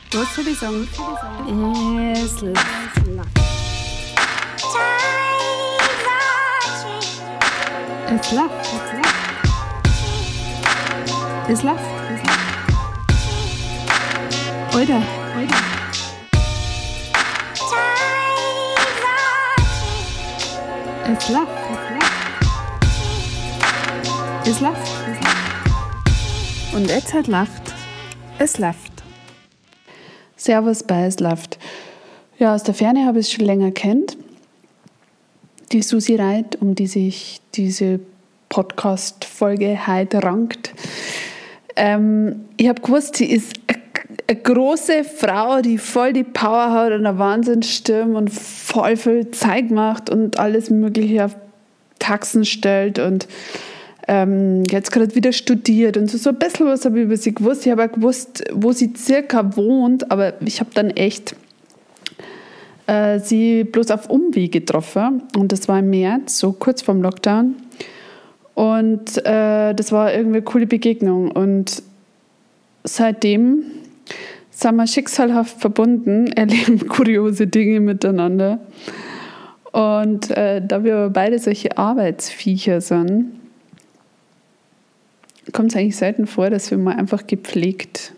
Was soll ich sagen? Es läuft. Es läuft. Es läuft. Alter. Es läuft. Es läuft. Und jetzt halt läuft. Es läuft. Servus bei Es läuft. Ja, aus der Ferne habe ich es schon länger kennt. Die Susi Reit, um die sich diese Podcast-Folge heute rankt. Ich habe gewusst, sie ist eine große Frau, die voll die Power hat und eine Wahnsinnsstimme und voll viel Zeug macht und alles Mögliche auf Taxen stellt und jetzt gerade wieder studiert und so ein bisschen was habe ich über sie gewusst. Ich habe auch gewusst, wo sie circa wohnt, aber ich habe dann echt sie bloß auf Umwege getroffen und das war im März, so kurz vorm Lockdown und das war irgendwie eine coole Begegnung und seitdem sind wir schicksalhaft verbunden, erleben kuriose Dinge miteinander und da wir aber beide solche Arbeitsviecher sind, kommt es eigentlich selten vor, dass wir mal einfach gepflegt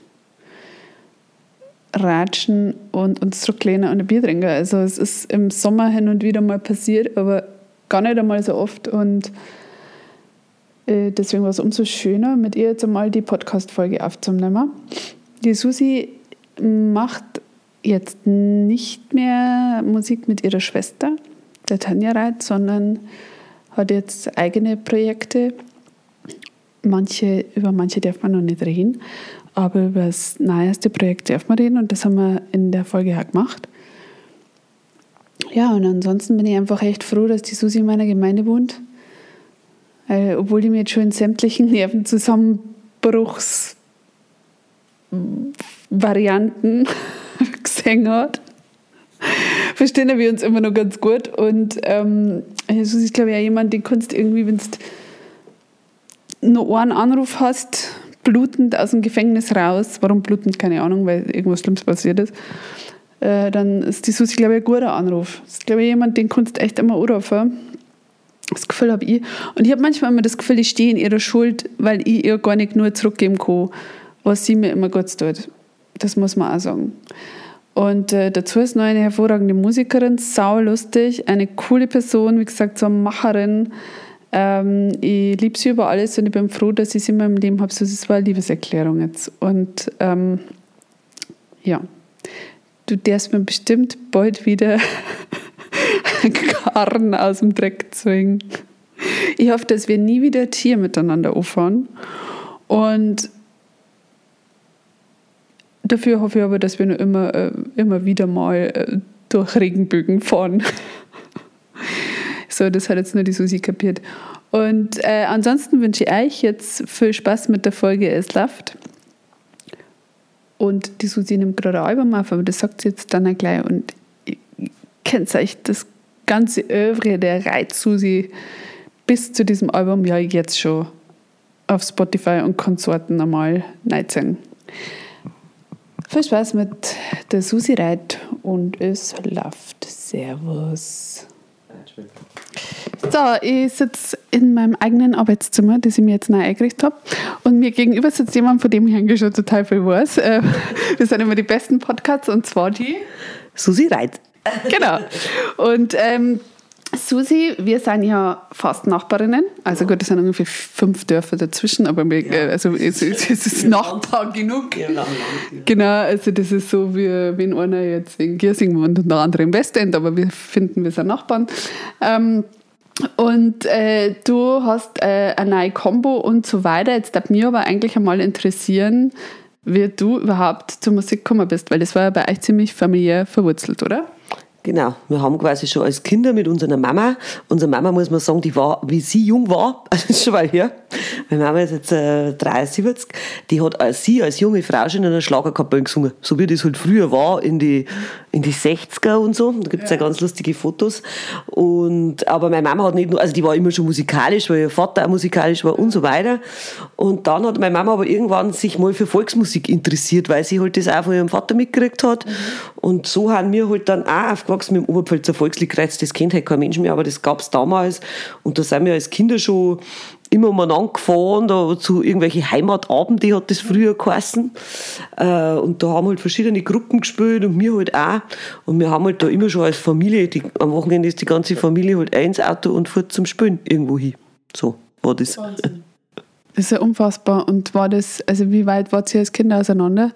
ratschen und uns zurücklehnen und ein Bier trinken. Also es ist im Sommer hin und wieder mal passiert, aber gar nicht einmal so oft und deswegen war es umso schöner, mit ihr jetzt einmal die Podcast-Folge aufzunehmen. Die Susi macht jetzt nicht mehr Musik mit ihrer Schwester, der Tanja Reit, sondern hat jetzt eigene Projekte. Über manche darf man noch nicht reden, aber über das neueste Projekt darf man reden und das haben wir in der Folge auch gemacht. Ja, und ansonsten bin ich einfach echt froh, dass die Susi in meiner Gemeinde wohnt, obwohl die mir jetzt schon in sämtlichen Nervenzusammenbruchsvarianten gesehen hat. Verstehen wir uns immer noch ganz gut und Susi ist, glaube ich, auch jemand, den kannst irgendwie, wenn du noch einen Anruf hast, blutend aus dem Gefängnis raus, warum blutend, keine Ahnung, weil irgendwas Schlimmes passiert ist, dann ist die Susi, glaube ich, ein guter Anruf. Das ist, glaube ich, jemand, den kannst du echt immer anrufen. Das Gefühl habe ich. Und ich habe manchmal immer das Gefühl, ich stehe in ihrer Schuld, weil ich ihr gar nicht nur zurückgeben kann, was sie mir immer gut tut. Das muss man auch sagen. Und dazu ist noch eine hervorragende Musikerin, saulustig, eine coole Person, wie gesagt, so eine Macherin. Ich liebe sie über alles und ich bin froh, dass ich sie in meinem Leben habe. So, das war eine Liebeserklärung jetzt. Und ja, du darfst mir bestimmt bald wieder Karren aus dem Dreck zwingen. Ich hoffe, dass wir nie wieder ein Tier miteinander auffahren. Und dafür hoffe ich aber, dass wir noch immer wieder mal durch Regenbögen fahren. So, das hat jetzt nur die Susi kapiert. Und ansonsten wünsche ich euch jetzt viel Spaß mit der Folge Es läuft. Und die Susi nimmt gerade ein Album auf, aber das sagt sie jetzt dann auch gleich. Und ich kennt euch das ganze Övre der Reit-Susi bis zu diesem Album ja jetzt schon auf Spotify und Konsorten einmal reinziehen. Viel Spaß mit der Susi Reit und Es läuft. Servus. So, ich sitze in meinem eigenen Arbeitszimmer, das ich mir jetzt neu eingerichtet habe. Und mir gegenüber sitzt jemand, von dem ich eigentlich schon total viel weiß. Das sind immer die besten Podcasts, und zwar die Susi Reit. Genau. Und Susi, wir sind ja fast Nachbarinnen. Also gut, es sind ungefähr 5 Dörfer dazwischen, aber also es ist Nachbar genug. Genau, also das ist so, wie wenn einer jetzt in Giersing wohnt und der andere im Westend, aber wir finden, wir sind Nachbarn. Und du hast eine neue Kombo und so weiter. Jetzt darf mich aber eigentlich einmal interessieren, wie du überhaupt zur Musik gekommen bist, weil das war ja bei euch ziemlich familiär verwurzelt, oder? Genau, wir haben quasi schon als Kinder mit unserer Mama, unsere Mama, muss man sagen, die war, wie sie jung war, also das ist schon mal her, meine Mama ist jetzt 73, die hat sie als junge Frau schon in einer Schlagerkapelle gesungen, so wie das halt früher war in die in die 60er und so. Da gibt es ja ganz lustige Fotos. Aber meine Mama hat nicht nur, also die war immer schon musikalisch, weil ihr Vater auch musikalisch war und so weiter. Und dann hat meine Mama aber irgendwann sich mal für Volksmusik interessiert, weil sie halt das auch von ihrem Vater mitgekriegt hat. Und so haben wir halt dann auch aufgewachsen mit dem Oberpfälzer Volksliedkreuz. Das kennt halt kein Mensch mehr, aber das gab es damals. Und da sind wir als Kinder schon immer umeinander gefahren, da zu irgendwelchen Heimatabenden, hat das früher geheißen. Und da haben halt verschiedene Gruppen gespielt und wir halt auch. Und wir haben halt da immer schon als Familie, am Wochenende ist die ganze Familie halt ins Auto und fährt zum Spielen irgendwo hin. So war das. Wahnsinn. Das ist ja unfassbar. Und war das, also wie weit wart ihr als Kinder auseinander?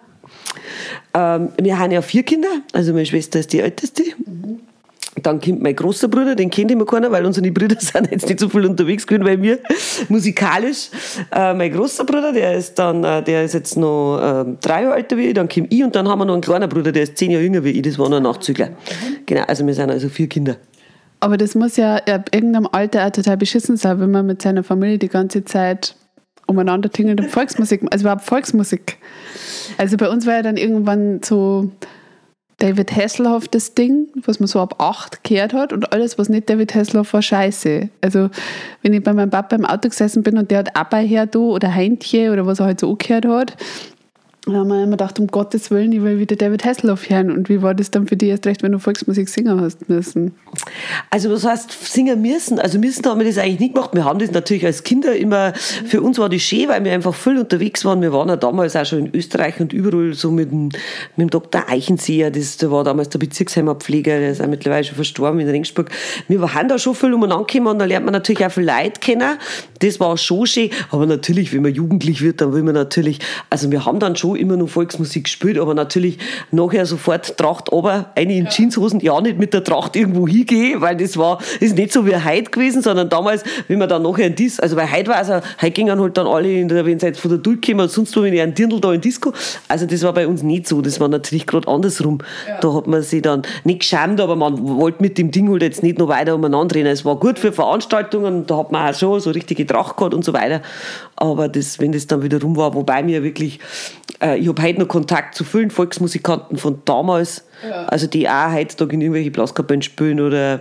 Wir haben ja 4 Kinder, also meine Schwester ist die älteste. Dann kommt mein großer Bruder, den kennt immer keiner, weil unsere Brüder sind jetzt nicht so viel unterwegs gewesen bei mir, musikalisch. Mein großer Bruder, der ist jetzt noch 3 Jahre älter wie ich, dann komme ich und dann haben wir noch einen kleinen Bruder, der ist 10 Jahre jünger wie ich, das war noch ein Nachzügler. Genau, also wir sind also 4 Kinder. Aber das muss ja ab irgendeinem Alter auch total beschissen sein, wenn man mit seiner Familie die ganze Zeit umeinander tingelt und Volksmusik, also überhaupt Volksmusik. Also bei uns war ja dann irgendwann so David Hasselhoff das Ding, was man so ab 8 gehört hat und alles, was nicht David Hasselhoff war, scheiße. Also wenn ich bei meinem Papa im Auto gesessen bin und der hat ABBA gehört oder Heintje oder was er halt so angehört hat, dann haben wir immer gedacht, um Gottes Willen, ich will wieder David Hasselhoff hören. Und wie war das dann für dich erst recht, wenn du Volksmusik singen hast müssen? Also was heißt singen müssen? Also müssen haben wir das eigentlich nicht gemacht. Wir haben das natürlich als Kinder immer, für uns war das schön, weil wir einfach viel unterwegs waren. Wir waren ja damals auch schon in Österreich und überall so mit dem Dr. Eichenseher, der war damals der Bezirksheimatpfleger, der ist auch mittlerweile schon verstorben in Regensburg. Wir haben da schon viel umeinander gekommen und da lernt man natürlich auch viel Leute kennen. Das war schon schön, aber natürlich, wenn man jugendlich wird, dann will man natürlich, also wir haben dann schon immer noch Volksmusik gespielt, aber natürlich nachher sofort Tracht runter, eine in Jeanshosen, ja nicht mit der Tracht irgendwo hingehen, weil das ist nicht so wie heute gewesen, sondern damals, wenn man dann nachher in also weil heute war es heute gingen halt dann alle, wenn sie jetzt von der durchkommen, sonst wo, wenn ich einen Dirndl da in Disco, also das war bei uns nicht so, das war natürlich gerade andersrum. Ja. Da hat man sich dann nicht geschämt, aber man wollte mit dem Ding halt jetzt nicht noch weiter umeinander reden. Es war gut für Veranstaltungen, da hat man auch schon so richtige Tracht gehabt und so weiter, aber wenn das dann wieder rum war, wobei mir wirklich, ich habe heute noch Kontakt zu vielen Volksmusikanten von damals, also die auch heutzutage in irgendwelche Blaskapellen spielen oder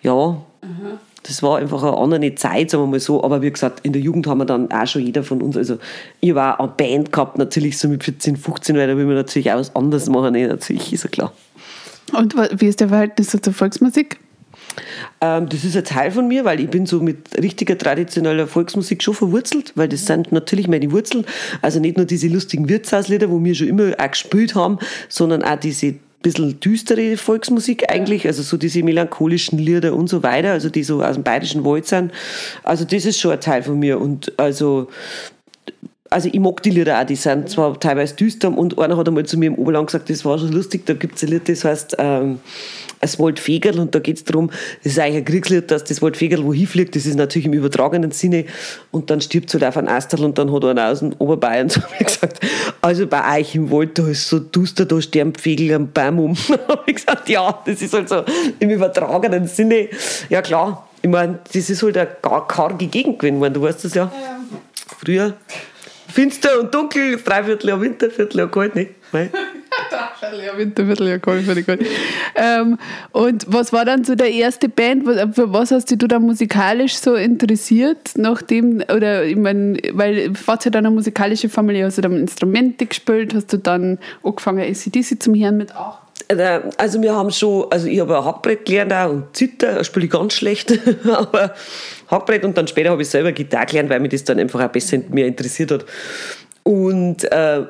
das war einfach eine andere Zeit, sagen wir mal so, aber wie gesagt, in der Jugend haben wir dann auch schon jeder von uns, also ich habe auch eine Band gehabt, natürlich so mit 14, 15, weil da will man natürlich auch was anderes machen, natürlich, ist ja klar. Und wie ist der Verhältnis zur Volksmusik? Das ist ein Teil von mir, weil ich bin so mit richtiger traditioneller Volksmusik schon verwurzelt, weil das sind natürlich meine Wurzeln, also nicht nur diese lustigen Wirtshauslieder, wo wir schon immer auch gespielt haben, sondern auch diese bisschen düstere Volksmusik eigentlich, also so diese melancholischen Lieder und so weiter, also die so aus dem Bayerischen Wald sind. Also das ist schon ein Teil von mir und also ich mag die Lieder auch, die sind zwar teilweise düster und einer hat einmal zu mir im Oberland gesagt, das war schon lustig, da gibt es ein Lied, das heißt das Waldfegerl und da geht es darum, das ist eigentlich ein Kriegslied, dass das Waldfegerl wohin fliegt, das ist natürlich im übertragenen Sinne und dann stirbt es halt auf ein Asterl und dann hat einer aus dem Oberbayern zu mir gesagt, also bei euch im Wald, da ist so duster, da sterben Vögel am Baum um. Da habe ich gesagt, ja, das ist halt so im übertragenen Sinne, ja klar, ich meine, das ist halt eine gar karge Gegend gewesen, du weißt das ja. Früher finster und dunkel, 3/4 Jahr Winter, 1/4 Jahr kalt, nicht? Nein. 3/4 Jahr Winter, 1/4 Jahr kalt, finde ich gut. Und was war dann so der erste Band? Für was hast dich du da musikalisch so interessiert? Nachdem, oder ich meine, weil warst du dann eine musikalische Familie, hast du dann Instrumente gespielt? Hast du dann angefangen, AC/DC zum Hören mit 8? Also wir haben schon, also ich habe ein Hackbrett gelernt auch und Zither, spiele ich ganz schlecht, aber Hackbrett und dann später habe ich selber Gitarre gelernt, weil mich das dann einfach auch besser mehr interessiert hat. Und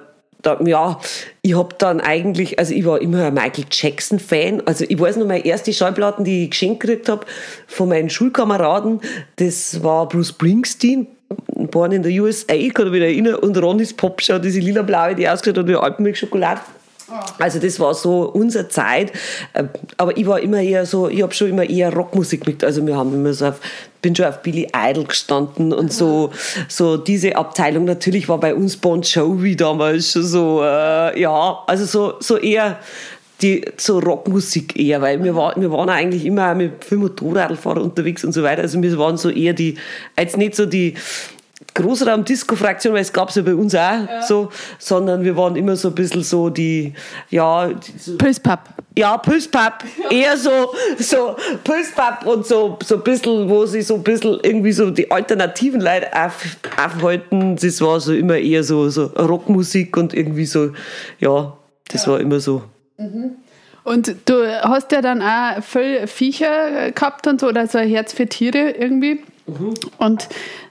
ich habe dann eigentlich, also ich war immer ein Michael Jackson-Fan, also ich weiß noch, meine erste Schallplatten, die ich geschenkt gekriegt habe von meinen Schulkameraden, das war Bruce Springsteen, Born in the USA, ich kann mich erinnern, und Ronny's Popshow, diese lila-blaue, die ausgeschaut hat wie Alpenmilch-Schokolade. Also das war so unsere Zeit, aber ich war immer eher so, ich habe schon immer eher Rockmusik mit, also wir haben immer so bin schon auf Billy Idol gestanden und so diese Abteilung, natürlich war bei uns Bon Jovi damals schon so, also so eher so Rockmusik eher, weil wir waren eigentlich immer mit viel Motorradfahrern unterwegs und so weiter, also wir waren so eher jetzt nicht so die Großraum-Disco-Fraktion, weil es gab es ja bei uns auch so, sondern wir waren immer so ein bisschen so die Pulspap. Ja, Pulspapp, eher so Pulspapp und so ein bisschen, wo sie so ein bisschen irgendwie so die alternativen Leute aufhalten. Das war so immer eher so Rockmusik und irgendwie so, ja, das war immer so. Und du hast ja dann auch viel Viecher gehabt und so, oder so ein Herz für Tiere irgendwie. Und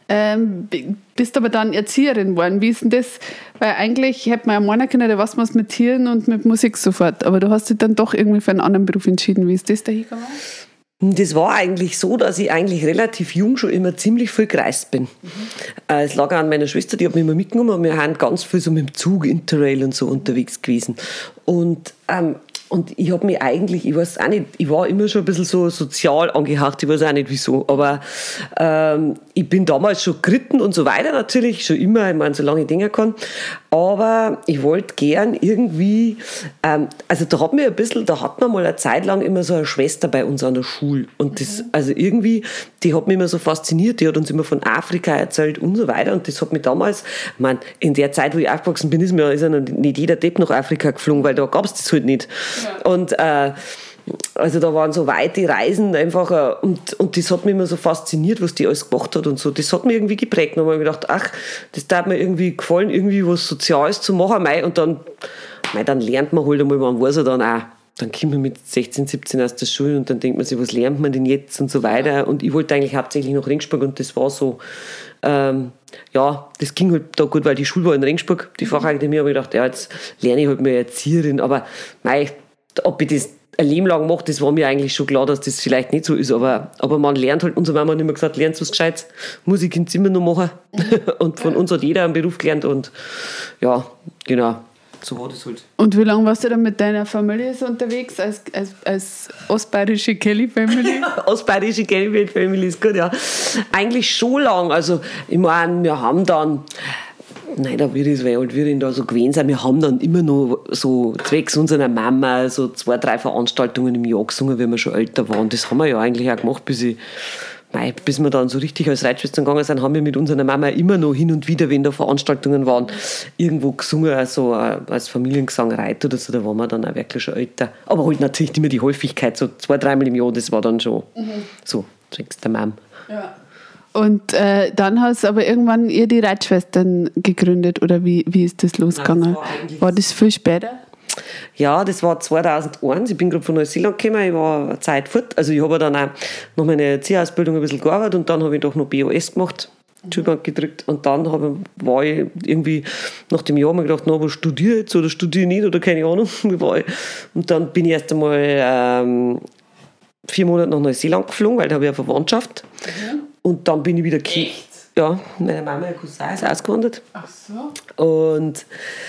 bist aber dann Erzieherin geworden. Wie ist denn das? Weil eigentlich hätte man ja meinen können, da was mit Tieren und mit Musik sofort. Aber du hast dich dann doch irgendwie für einen anderen Beruf entschieden. Wie ist das da hingegangen? Das war eigentlich so, dass ich eigentlich relativ jung schon immer ziemlich viel gereist bin. Es lag auch an meiner Schwester, die hat mich immer mitgenommen und wir haben ganz viel so mit dem Zug, Interrail und so unterwegs gewesen. Und ich habe mich eigentlich, ich weiß auch nicht, ich war immer schon ein bisschen so sozial angehaucht, ich weiß auch nicht wieso, aber ich bin damals schon geritten und so weiter natürlich, schon immer, ich meine, solange ich denken kann, aber ich wollte gern irgendwie, also da hat man mal eine Zeit lang immer so eine Schwester bei uns an der Schule und das, also irgendwie, die hat mich immer so fasziniert, die hat uns immer von Afrika erzählt und so weiter und das hat mich damals, ich meine, in der Zeit, wo ich aufgewachsen bin, ist ja noch nicht jeder Depp nach Afrika geflogen, weil da gab es das halt nicht. Ja. Und also da waren so weite Reisen einfach und das hat mich immer so fasziniert, was die alles gemacht hat und so. Das hat mich irgendwie geprägt. Und dann habe ich gedacht, ach, das tat mir irgendwie gefallen, irgendwie was Soziales zu machen. Und dann lernt man halt einmal, man weiß ja dann auch. Dann kommt man mit 16, 17 aus der Schule und dann denkt man sich, was lernt man denn jetzt und so weiter. Und ich wollte eigentlich hauptsächlich nach Ringsburg und das war so, ja, das ging halt da gut, weil die Schule war in Ringsburg, die Fachakademie, habe ich gedacht, ja, jetzt lerne ich halt mal Erzieherin, aber ob ich das ein Leben lang mache, das war mir eigentlich schon klar, dass das vielleicht nicht so ist, aber man lernt halt, unsere Mama hat immer gesagt, lernst du was Gescheites, Musik ins Zimmer noch machen und von uns hat jeder einen Beruf gelernt und ja, genau. So war das halt. Und wie lange warst du dann mit deiner Familie so unterwegs, als ostbayerische Kelly-Family? Ostbayerische Kelly-Family ist gut, ja. Eigentlich schon lang. Also, ich meine, wir haben dann, nein, da wird es, weil halt wir da so gewesen sind, wir haben dann immer noch so zwecks unserer Mama so 2, 3 Veranstaltungen im Jahr gesungen, wenn wir schon älter waren. Das haben wir ja eigentlich auch gemacht, bis wir dann so richtig als Reitschwestern gegangen sind, haben wir mit unserer Mama immer noch hin und wieder, wenn da Veranstaltungen waren, irgendwo gesungen, also als Familiengesang Reit oder so, da waren wir dann auch wirklich schon älter. Aber halt natürlich nicht mehr die Häufigkeit, so 2, 3 Mal im Jahr, das war dann schon so, zwecks der Mama. Ja. Und dann hast du aber irgendwann ihr die Reitschwestern gegründet, oder wie ist das losgegangen? Nein, war das viel später? Ja, das war 2001. Ich bin gerade von Neuseeland gekommen, ich war eine Zeit fort. Also ich habe dann auch noch meine Erzieherausbildung ein bisschen gearbeitet und dann habe ich doch noch BOS gemacht, Schulbank gedrückt und dann war ich irgendwie nach dem Jahr mir gedacht, na, was studiere ich jetzt oder studiere ich nicht oder keine Ahnung. Und dann bin ich erst einmal 4 Monate nach Neuseeland geflogen, weil da habe ich eine Verwandtschaft. Und dann bin ich wieder gekommen. Ja, meine Mama, ihr Cousin ist ausgewandert. Ach so. Und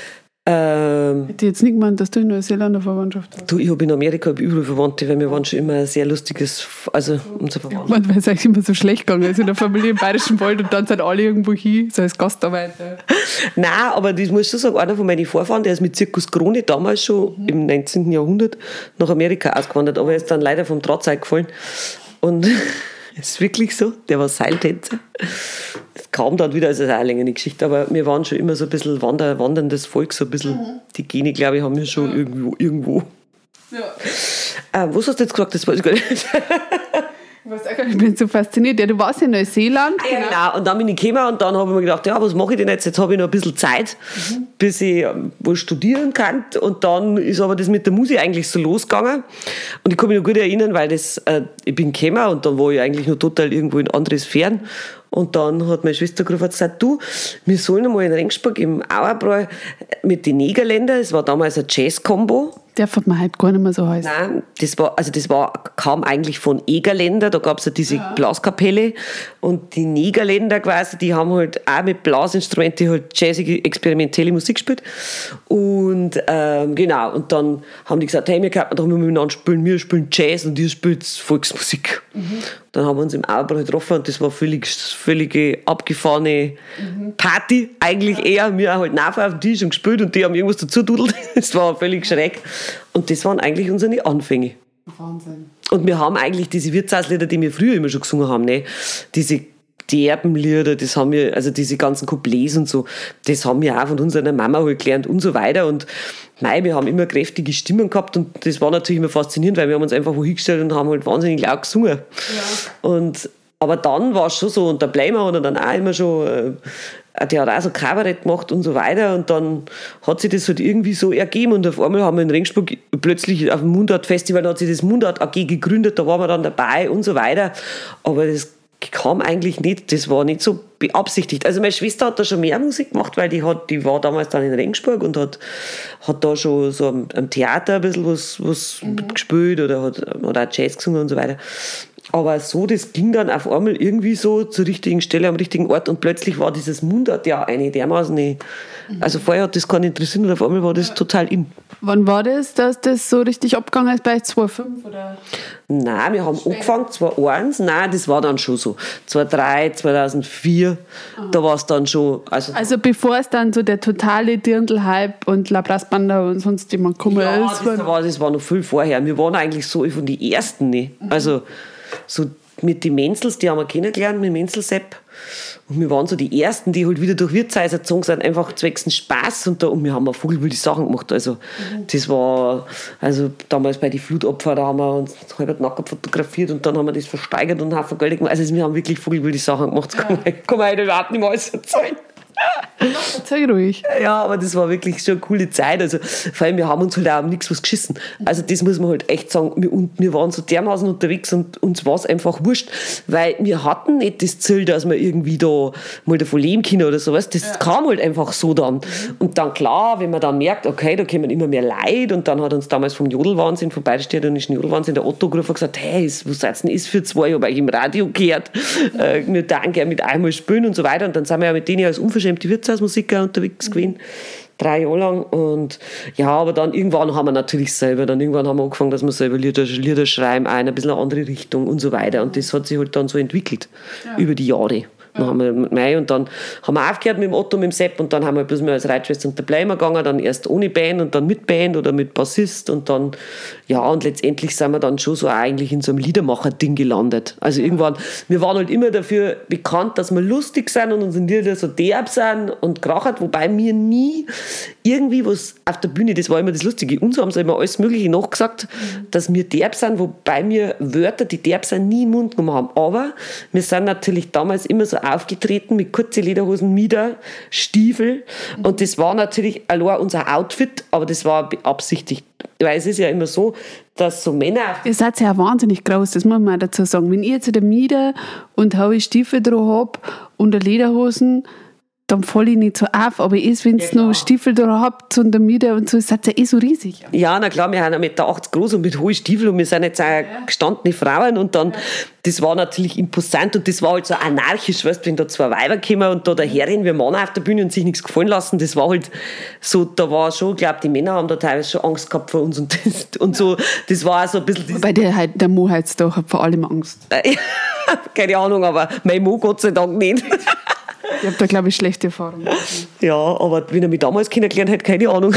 hätte ich jetzt nicht gemeint, dass du in Neuseeland eine Verwandtschaft hast. Du, ich habe in Amerika überall Verwandte, weil wir waren schon immer ein sehr lustiges, also unser Verwandter. Weil es eigentlich immer so schlecht gegangen ist in der Familie im Bayerischen Wald und dann sind alle irgendwo hin, so als Gastarbeiter. Nein, aber das muss ich schon sagen, einer von meinen Vorfahren, der ist mit Zirkus Krone damals schon im 19. Jahrhundert nach Amerika ausgewandert, aber er ist dann leider vom Drahtseil gefallen und ist wirklich so, der war Seiltänzer. Das kam dann wieder, also das ist auch eine längere Geschichte, aber wir waren schon immer so ein bisschen wanderndes Volk, so ein bisschen, die Gene, glaube ich, haben wir schon irgendwo. Ja. Was hast du jetzt gesagt, das weiß ich gar nicht. Ich bin so fasziniert. Ja, du warst in Neuseeland. Ja, genau. Und dann bin ich gekommen und dann habe ich mir gedacht, ja, was mache ich denn jetzt? Jetzt habe ich noch ein bisschen Zeit, bis ich was studieren kann. Und dann ist aber das mit der Musik eigentlich so losgegangen. Und ich kann mich noch gut erinnern, weil ich bin gekommen und dann war ich eigentlich noch total irgendwo in andere Sphären. Und dann hat meine Schwester gerufen und gesagt, du, wir sollen einmal in Ringsburg im Auerbräu mit den Negerländern, es war damals ein Jazz-Kombo. Darf man halt gar nicht mehr so heißen. Nein, kam eigentlich von Egerländer, da gab es ja diese Blaskapelle und die Negerländer quasi, die haben halt auch mit Blasinstrumenten halt jazzige, experimentelle Musik gespielt und genau, und dann haben die gesagt, hey, wir können doch miteinander spielen, wir spielen Jazz und ihr spielt Volksmusik. Dann haben wir uns im Auerbräu getroffen und das war völlige abgefahrene Party, eigentlich eher, wir haben halt nachher auf dem Tisch und gespielt und die haben irgendwas dazu dudelt, das war völlig schräg. Und das waren eigentlich unsere Anfänge. Wahnsinn. Und wir haben eigentlich diese Wirtshauslieder, die wir früher immer schon gesungen haben, ne? Diese Derbenlieder, das haben wir, also diese ganzen Couplets und so, das haben wir auch von unserer Mama halt gelernt und so weiter. Und nein, wir haben immer kräftige Stimmen gehabt und das war natürlich immer faszinierend, weil wir haben uns einfach wo hingestellt und haben halt wahnsinnig laut gesungen. Ja. Aber dann war es schon so, und der Bleimer hat dann auch immer schon, der hat auch so Kabarett gemacht und so weiter, und dann hat sich das halt irgendwie so ergeben, und auf einmal haben wir in Regensburg plötzlich auf dem Mundart-Festival, hat sich das Mundart AG gegründet, da waren wir dann dabei und so weiter, aber das kam eigentlich nicht, das war nicht so beabsichtigt. Also meine Schwester hat da schon mehr Musik gemacht, weil die war damals dann in Regensburg und hat da schon so am Theater ein bisschen was gespielt oder hat auch Jazz gesungen und so weiter. Aber so, das ging dann auf einmal irgendwie so zur richtigen Stelle, am richtigen Ort, und plötzlich war dieses Mundart ja eine dermaßen, also vorher hat das keinen interessiert und auf einmal war das total in. Wann war das, dass das so richtig abgegangen ist, bei 2005 oder? Nein, wir haben angefangen 2001, nein, das war dann schon so 2003, 2004, da war es dann schon. Also bevor es dann so der totale Dirndl-Hype und La Brassbanda und sonst jemand gekommen ist? Das war noch viel vorher. Wir waren eigentlich so von den Ersten, ne? Also so mit den Menzels, die haben wir kennengelernt, mit Menzel-Sepp. Und wir waren so die Ersten, die halt wieder durch Wirtshäuser gezogen sind, einfach zwecks Spaß. Und wir haben auch vogelwilde Sachen gemacht. Also, das war, also damals bei den Flutopfern, da haben wir uns halb nackt fotografiert und dann haben wir das versteigert und einen Haufen Geld gemacht. Also, wir haben wirklich vogelwilde Sachen gemacht. Das kann man heute überhaupt nicht mehr alles erzählen. Erzähl ruhig. Ja, aber das war wirklich schon eine coole Zeit. Also, vor allem, wir haben uns halt auch um nichts was geschissen. Also, das muss man halt echt sagen. Wir waren so dermaßen unterwegs und uns war es einfach wurscht, weil wir hatten nicht das Ziel, dass wir irgendwie da mal davon leben können oder sowas. Das kam halt einfach so dann. Und dann, klar, wenn man dann merkt, okay, da kommen immer mehr Leute, und dann hat uns damals vom Jodelwahnsinn, vom Bayerisch-Städtischen Jodelwahnsinn, der Otto gerufen und gesagt, hey, was seid denn das für zwei? Ich habe euch im Radio gehört. Wir dann gerne mit einmal spielen und so weiter. Und dann sind wir ja mit denen als unverschämte Wirtshausmusiker unterwegs gewesen, 3 Jahre lang. Und ja, aber dann irgendwann haben wir natürlich selber, angefangen, dass wir selber Lieder schreiben, ein bisschen eine andere Richtung und so weiter. Und das hat sich halt dann so entwickelt über die Jahre. Dann haben wir mit Mai, und dann haben wir aufgehört mit dem Otto, mit dem Sepp, und dann haben wir bloß mehr als Reitschwester und der Bleimer gegangen, dann erst ohne Band und dann mit Band oder mit Bassist, und dann, ja, und letztendlich sind wir dann schon so eigentlich in so einem Liedermacher-Ding gelandet. Also irgendwann, wir waren halt immer dafür bekannt, dass wir lustig sind und unsere Lieder so derb sind und krachert, wobei wir nie irgendwie was auf der Bühne, das war immer das Lustige, uns haben sie immer alles Mögliche nachgesagt, dass wir derb sind, wobei wir Wörter, die derb sind, nie im Mund genommen haben. Aber wir sind natürlich damals immer so aufgetreten mit kurzen Lederhosen, Mieder, Stiefel, und das war natürlich allein unser Outfit, aber das war beabsichtigt, weil es ist ja immer so, dass so Männer... Ihr seid ja wahnsinnig groß, das muss man dazu sagen. Wenn ihr jetzt eine Mieder und hohe Stiefel dran habt und eine Lederhosen, dann falle ich nicht so auf, aber erst wenn ihr noch Stiefel da habt und eine Mieder und so, seid ihr so riesig. Ja, na klar, wir sind 1,80 Meter groß und mit hohen Stiefeln, und wir sind jetzt auch gestandene Frauen, und dann, das war natürlich imposant, und das war halt so anarchisch, weißt, wenn da 2 Weiber kommen und da daherrennen wie Männer auf der Bühne und sich nichts gefallen lassen, das war halt so, da war schon, ich glaube, die Männer haben da teilweise schon Angst gehabt vor uns und so, das war auch so ein bisschen... Wobei der Mo heutzutage hat vor allem Angst. Keine Ahnung, aber mein Mo Gott sei Dank nicht. Ich habe da, glaube ich, schlechte Erfahrungen. Ja, aber wenn er mich damals kennengelernt hätte, keine Ahnung.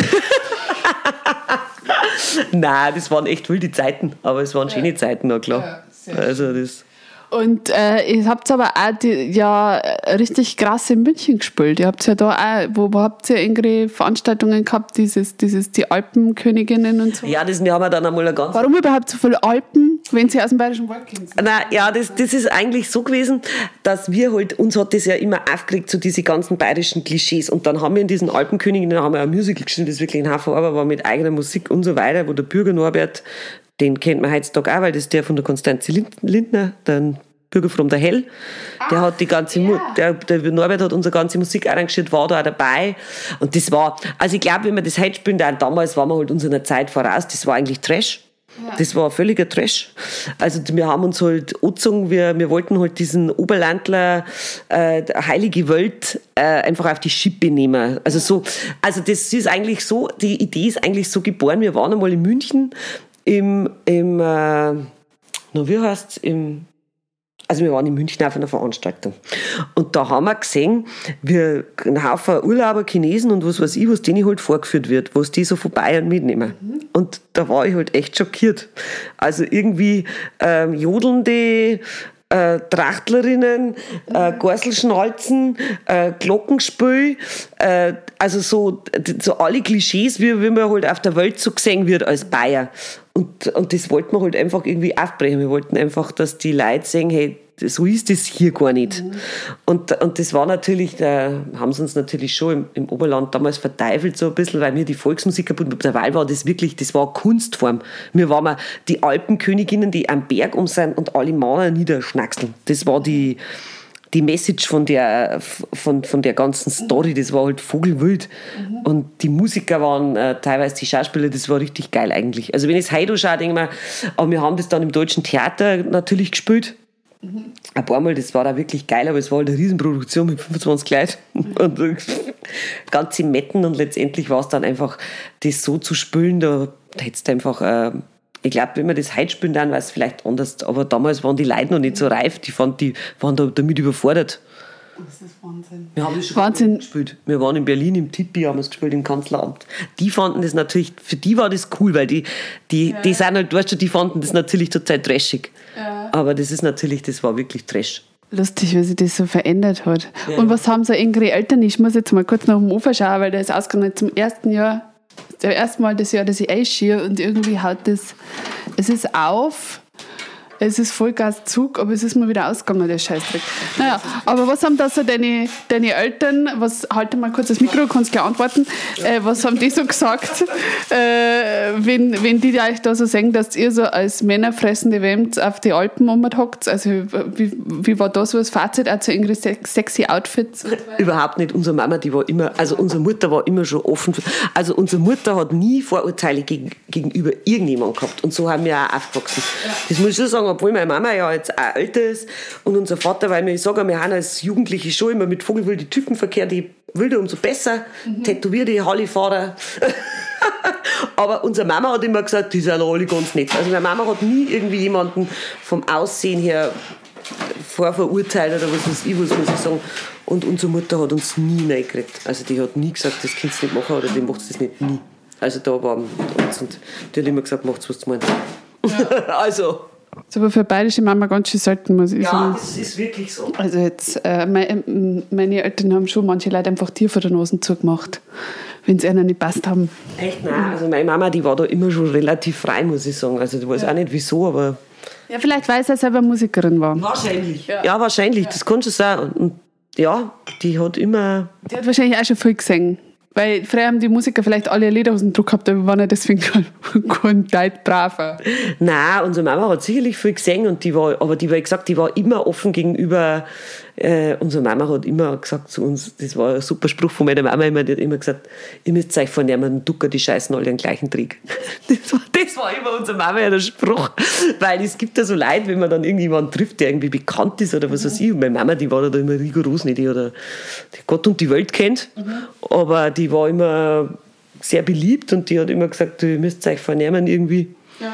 Nein, das waren echt wilde Zeiten, aber es waren schöne Zeiten, na klar. Ja, also das... Und ihr habt aber auch richtig krass in München gespielt. Ihr habt ja da auch, wo habt ihr irgendwelche Veranstaltungen gehabt, die Alpenköniginnen und so? Ja, wir haben dann einmal eine ganz... Warum überhaupt so viele Alpen, wenn sie aus dem Bayerischen Wald kommen? Nein, ja, das ist eigentlich so gewesen, dass wir halt, uns hat das ja immer aufgeregt, so diese ganzen bayerischen Klischees. Und dann haben wir in diesen Alpenköniginnen haben wir ein Musical geschrieben, das wirklich ein Haufen Arbeit war, mit eigener Musik und so weiter, wo der Bürger Norbert, den kennt man heutzutage auch, weil das ist der von der Konstanze Lindner, der Bürger von der Hell, der hat die ganze, der Norbert hat unsere ganze Musik arrangiert, war da auch dabei, und das war, also ich glaube, wenn wir das heute spielen, damals waren wir halt unserer Zeit voraus, das war eigentlich Trash. Ja. Das war völliger Trash. Also wir haben uns halt angezogen, wir wollten halt diesen Oberlandler heilige Welt einfach auf die Schippe nehmen. Also das ist eigentlich so, die Idee ist eigentlich so geboren, wir waren einmal in München also wir waren in München auf einer Veranstaltung. Und da haben wir gesehen, wie ein Haufen Urlauber, Chinesen und was weiß ich, was denen halt vorgeführt wird, was die so von Bayern mitnehmen. Und da war ich halt echt schockiert. Also irgendwie jodelnde, Trachtlerinnen, Gorselschnalzen, Glockenspiel, also so alle Klischees, wie man halt auf der Welt so gesehen wird als Bayer. Und das wollten wir halt einfach irgendwie aufbrechen. Wir wollten einfach, dass die Leute sehen, hey, so ist das hier gar nicht. Und das war natürlich, da haben sie uns natürlich schon im Oberland damals verteufelt so ein bisschen, weil wir die Volksmusik kaputt haben. Dabei war das wirklich, das war eine Kunstform. Wir waren die Alpenköniginnen, die am Berg sind und alle Männer niederschnackseln. Das war die Message von der ganzen Story, das war halt vogelwild. Und die Musiker waren teilweise die Schauspieler, das war richtig geil eigentlich. Also wenn ich es heute anschaue, denke ich mir, aber wir haben das dann im Deutschen Theater natürlich gespielt. Ein paar Mal, das war da wirklich geil, aber es war halt eine Riesenproduktion mit 25 Leuten und ganze Metten und letztendlich war es dann einfach, das so zu spielen, da hättest du einfach, ich glaube, wenn wir das heute spielen, dann war es vielleicht anders, aber damals waren die Leute noch nicht so reif, die waren damit überfordert. Das ist Wahnsinn. Wir haben das schon gespielt. Wir waren in Berlin im Tipi, haben es gespielt im Kanzleramt. Die fanden das natürlich, für die war das cool, weil die sind halt, weißt du, die fanden das natürlich total trashig. Ja. Aber das war wirklich Trash. Lustig, wie sich das so verändert hat. Ja. Und was haben so engere Eltern? Ich muss jetzt mal kurz nach dem Ufer schauen, weil der ist ausgegangen zum ersten Jahr, das erste Mal das Jahr, dass ich einschiere und irgendwie haut das, es ist auf. Es ist Vollgas-Zug, aber es ist mal wieder ausgegangen, der Scheißdreck. Naja, aber was haben da so deine Eltern, halte mal kurz das Mikro, kannst gleich antworten, was haben die so gesagt, wenn die euch da so sagen, dass ihr so als männerfressende Wemd auf die Alpen rumhockt? Also wie war da so das Fazit, auch zu irgendwie sexy Outfits? Überhaupt nicht. Unsere Mama, die war immer, also unsere Mutter war immer schon offen. Also unsere Mutter hat nie Vorurteile gegenüber irgendjemandem gehabt und so haben wir auch aufgewachsen. Ja. Das muss ich schon sagen, obwohl meine Mama ja jetzt auch älter ist und unser Vater, weil ich sage, wir haben als Jugendliche schon immer mit vogelwilden Typen verkehrt, die wilder umso besser, tätowierte Hallifahrer. Aber unsere Mama hat immer gesagt, die sind alle ganz nett. Also meine Mama hat nie irgendwie jemanden vom Aussehen her vorverurteilt oder was weiß ich, was muss ich sagen. Und unsere Mutter hat uns nie reingekriegt. Also die hat nie gesagt, das kannst du nicht machen oder die macht das nicht, nie. Also da war uns und die hat immer gesagt, macht's, was du meinst. Ja. Also... Das ist aber für bayerische Mama ganz schön selten, muss ich sagen. Ja, das ist wirklich so. Also jetzt, meine Eltern haben schon manche Leute einfach Tier vor der Nase zugemacht, wenn sie ihnen nicht passt haben. Echt? Nein, also meine Mama, die war da immer schon relativ frei, muss ich sagen. Also ich weiß auch nicht wieso, aber... Ja, vielleicht weil sie selber Musikerin war. Wahrscheinlich. Ja, wahrscheinlich, das kann schon sein. Und ja, die hat immer... Die hat wahrscheinlich auch schon viel gesungen. Weil früher haben die Musiker vielleicht alle Lederhosendruck gehabt, aber waren ja deswegen kein Leid braver. Nein, unsere Mama hat sicherlich viel gesehen und die war immer offen gegenüber. Unsere Mama hat immer gesagt zu uns, das war ein super Spruch von meiner Mama, die hat immer gesagt, ihr müsst euch vornehmen, den Ducker, die scheißen alle den gleichen Trick. Das war immer unsere Mama ja der Spruch, weil es gibt ja so Leute, wenn man dann irgendjemanden trifft, der irgendwie bekannt ist oder was weiß ich, und meine Mama, die war da immer rigoros nicht, die hat Gott und die Welt kennt, aber die war immer sehr beliebt und die hat immer gesagt, ihr müsst euch vornehmen irgendwie,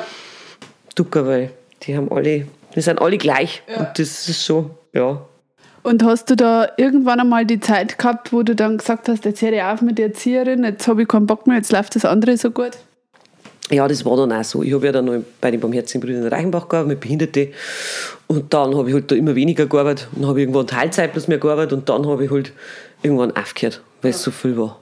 Ducker, weil wir sind alle gleich und das ist schon, ja. Und hast du da irgendwann einmal die Zeit gehabt, wo du dann gesagt hast, jetzt höre ich auf mit der Erzieherin, jetzt habe ich keinen Bock mehr, jetzt läuft das andere so gut? Ja, das war dann auch so. Ich habe ja dann noch bei den Barmherzigen Brüdern in Reichenbach gearbeitet, mit Behinderten. Und dann habe ich halt da immer weniger gearbeitet. Dann habe ich irgendwann Teilzeit bloß mehr gearbeitet und dann habe ich halt irgendwann aufgehört, weil es so viel war.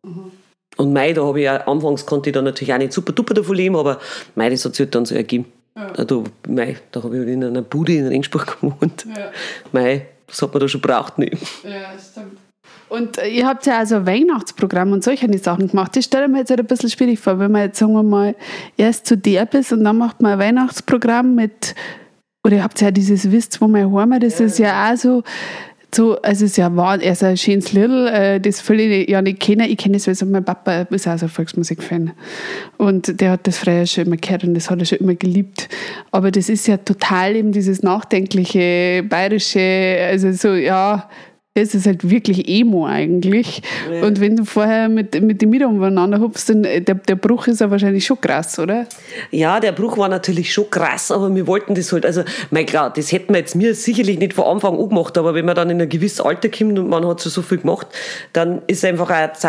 Und da habe ich auch, anfangs konnte ich dann natürlich auch nicht super duper davon leben, aber das hat sich halt dann so ergeben. Ja. Da habe ich halt in einer Bude in Ringsburg gewohnt. Ja. Das hat man da schon gebraucht. Nicht. Ja, das stimmt. Und ihr habt ja also ein Weihnachtsprogramm und solche Sachen gemacht. Das stelle ich mir jetzt ein bisschen schwierig vor, wenn man jetzt, sagen wir mal, erst zu derb ist und dann macht man ein Weihnachtsprogramm mit, oder ihr habt ja dieses Wisst, wo mein Heim, das ist ja auch so, also es ist ja wahr, er ist ein schönes Liedl, das viele ja nicht kennen. Ich kenne es, weil mein Papa ist auch so ein Volksmusik-Fan. Und der hat das früher schon immer gehört und das hat er schon immer geliebt. Aber das ist ja total eben dieses nachdenkliche, bayerische, also so, ja, das ist halt wirklich Emo eigentlich. Ja. Und wenn du vorher mit den Mietern umeinander hupst, dann der Bruch ist ja wahrscheinlich schon krass, oder? Ja, der Bruch war natürlich schon krass, aber wir wollten das halt, also, klar, das hätten wir jetzt mir sicherlich nicht von Anfang an gemacht, aber wenn man dann in ein gewisses Alter kommt und man hat schon so viel gemacht, dann ist einfach auch eine Zeit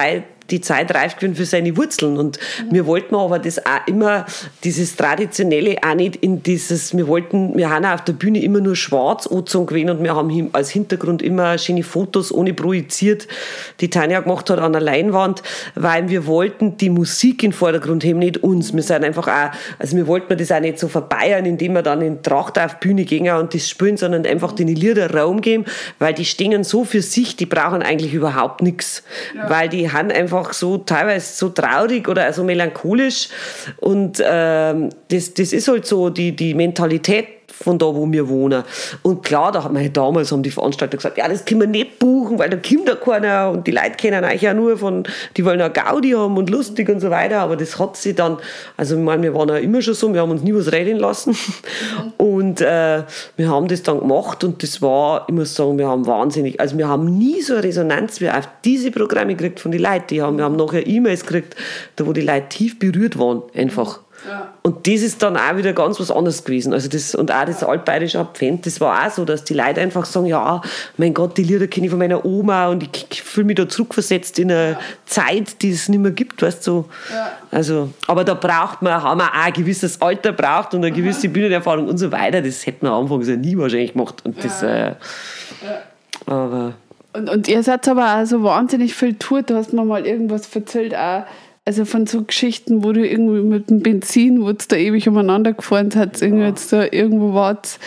die Zeit reif gewesen für seine Wurzeln. Und wir wollten aber das auch immer, dieses Traditionelle auch nicht in dieses, wir haben auch auf der Bühne immer nur schwarz angezogen gewesen und wir haben als Hintergrund immer schöne Fotos ohne projiziert, die Tanja gemacht hat an der Leinwand, weil wir wollten die Musik in den Vordergrund heben, nicht uns. Wir sind einfach auch, also wir wollten das auch nicht so verbeiern, indem wir dann in Tracht auf die Bühne gehen und das spielen, sondern einfach den Lieder Raum geben, weil die stehen so für sich, die brauchen eigentlich überhaupt nichts, weil die haben einfach so teilweise so traurig oder so melancholisch und das ist halt so die Mentalität von da, wo wir wohnen. Und klar, damals haben die Veranstalter gesagt, ja, das können wir nicht buchen, weil da kommt ja keiner und die Leute kennen euch ja nur die wollen ja Gaudi haben und lustig und so weiter, aber das hat sie dann, also ich meine, wir waren ja immer schon so, wir haben uns nie was reden lassen und wir haben das dann gemacht und das war, ich muss sagen, wir haben nie so eine Resonanz wie auf diese Programme gekriegt von den Leuten, wir haben nachher E-Mails gekriegt, da wo die Leute tief berührt waren, einfach. Ja. Und das ist dann auch wieder ganz was anderes gewesen. Also und auch das altbayerische Advent, das war auch so, dass die Leute einfach sagen, ja, mein Gott, die Lieder kenne ich von meiner Oma und ich fühle mich da zurückversetzt in eine Zeit, die es nicht mehr gibt, weißt du. So. Ja. Also, aber da haben wir auch ein gewisses Alter braucht und eine gewisse Bühnenerfahrung und so weiter. Das hätten wir anfangs ja nie wahrscheinlich gemacht. Und das, aber... Und ihr seid aber auch so wahnsinnig viel tourt. Du hast mir mal irgendwas erzählt, auch also von so Geschichten, wo du irgendwie mit dem Benzin, wo es da ewig umeinander gefahren hat, irgendwie jetzt da irgendwo wart.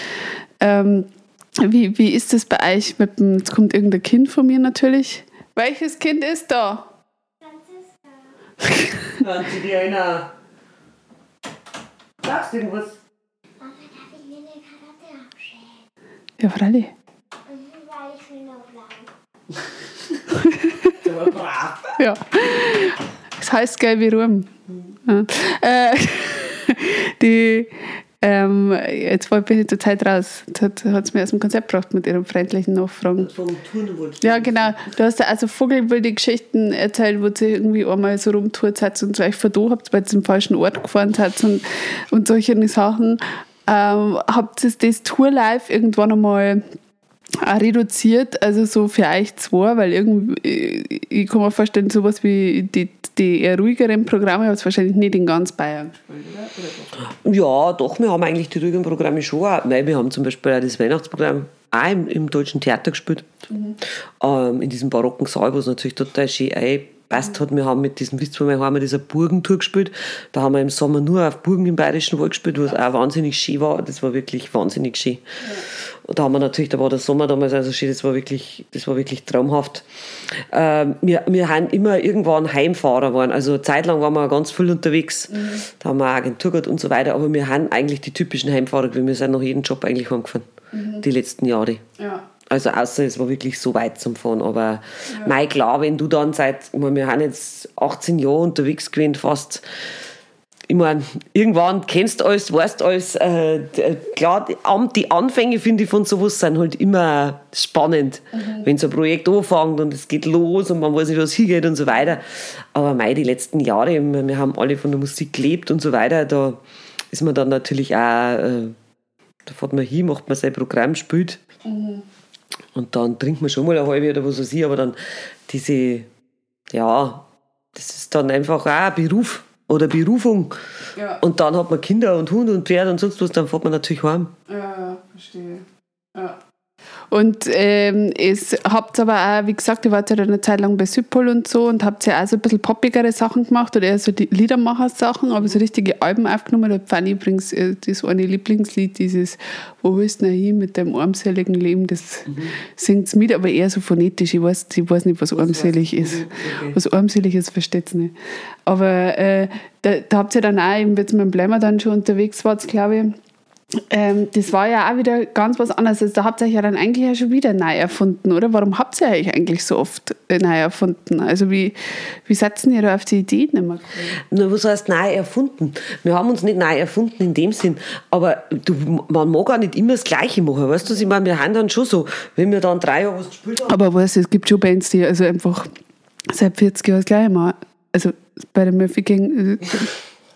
Wie ist das bei euch mit dem, jetzt kommt irgendein Kind von mir natürlich. Welches Kind ist da? Franziska. Diana. Sagst du irgendwas? Mama, darf ich mir eine Karotte abschälen? Ja, freilich. Weil ich will noch bleiben. Aber brav. Ja. Das heißt geil wie Ruhm. Ja. Jetzt bin ich zur Zeit raus. Hat es mir aus dem Konzept gebracht mit ihren freundlichen Nachfragen. Vom Turnen wolltest Ja, genau. Du hast ja also vogelwilde Geschichten erzählt, wo sie irgendwie einmal so rumtourt hat und euch verloren habt, weil ihr zum falschen Ort gefahren seid und solche Sachen. Habt ihr das Tourlife irgendwann einmal auch reduziert, also so für euch zwei, weil irgendwie, ich kann mir vorstellen, sowas wie die eher ruhigeren Programme habt ihr wahrscheinlich nicht in ganz Bayern gespielt, oder? Ja, doch, wir haben eigentlich die ruhigen Programme schon auch. Nein, wir haben zum Beispiel auch das Weihnachtsprogramm auch im Deutschen Theater gespielt. In diesem barocken Saal, wo es natürlich total schön passt hat. Wir haben mit diesem Witzburg haben wir dieser Burgentour gespielt. Da haben wir im Sommer nur auf Burgen im Bayerischen Wald gespielt, was auch wahnsinnig schön war. Das war wirklich wahnsinnig schön. Ja. Und da haben wir natürlich, da war der Sommer damals also schön, das war wirklich traumhaft. Wir haben immer irgendwann Heimfahrer geworden. Also eine Zeit lang waren wir ganz viel unterwegs. Da haben wir eine Agentur gehabt und so weiter. Aber wir haben eigentlich die typischen Heimfahrer gewesen. Wir sind nach jedem Job eigentlich heimgefahren. Die letzten Jahre. Ja. Also außer es war wirklich so weit zum Fahren. Aber klar, wenn du dann wir haben jetzt 18 Jahre unterwegs gewesen, fast. Ich meine, irgendwann kennst du alles, weißt alles. Klar, die Anfänge, finde ich, von sowas sind halt immer spannend. Wenn so ein Projekt anfängt und es geht los und man weiß nicht, was hingeht und so weiter. Aber die letzten Jahre, wir haben alle von der Musik gelebt und so weiter, da ist man dann natürlich auch, da fährt man hin, macht man sein Programm, spielt. Und dann trinkt man schon mal eine halbe oder was weiß ich, aber dann das ist dann einfach auch ein Beruf oder Berufung. Ja. Und dann hat man Kinder und Hund und Pferd und sonst was, dann fährt man natürlich heim. Ja, verstehe. Ja. Und habt aber auch, wie gesagt, ihr wart ja eine Zeit lang bei Südpol und so und habt ja auch so ein bisschen poppigere Sachen gemacht oder eher so die Liedermacher-Sachen, aber so richtige Alben aufgenommen. Da fand ich übrigens das eine Lieblingslied, dieses Wo willst du denn hin mit deinem armseligen Leben, das singt mit, aber eher so phonetisch. Ich weiß nicht, was armselig ist. Okay. Was armselig ist, versteht ihr nicht. Aber da habt ihr dann auch, eben jetzt mit dem Blämmer dann schon unterwegs wart, glaube ich, das war ja auch wieder ganz was anderes. Also da habt ihr euch ja dann eigentlich ja schon wieder neu erfunden, oder? Warum habt ihr euch eigentlich so oft neu erfunden? Also wie seid ihr da auf die Ideen immer gekommen? Na, was heißt neu erfunden? Wir haben uns nicht neu erfunden in dem Sinn, aber man mag auch nicht immer das Gleiche machen, weißt du? Ich meine, wir haben dann schon so, wenn wir dann 3 Jahre was gespielt haben. Aber weißt du, es gibt schon Bands, die also einfach seit 40 Jahren das Gleiche machen. Also bei der Murphy Gang...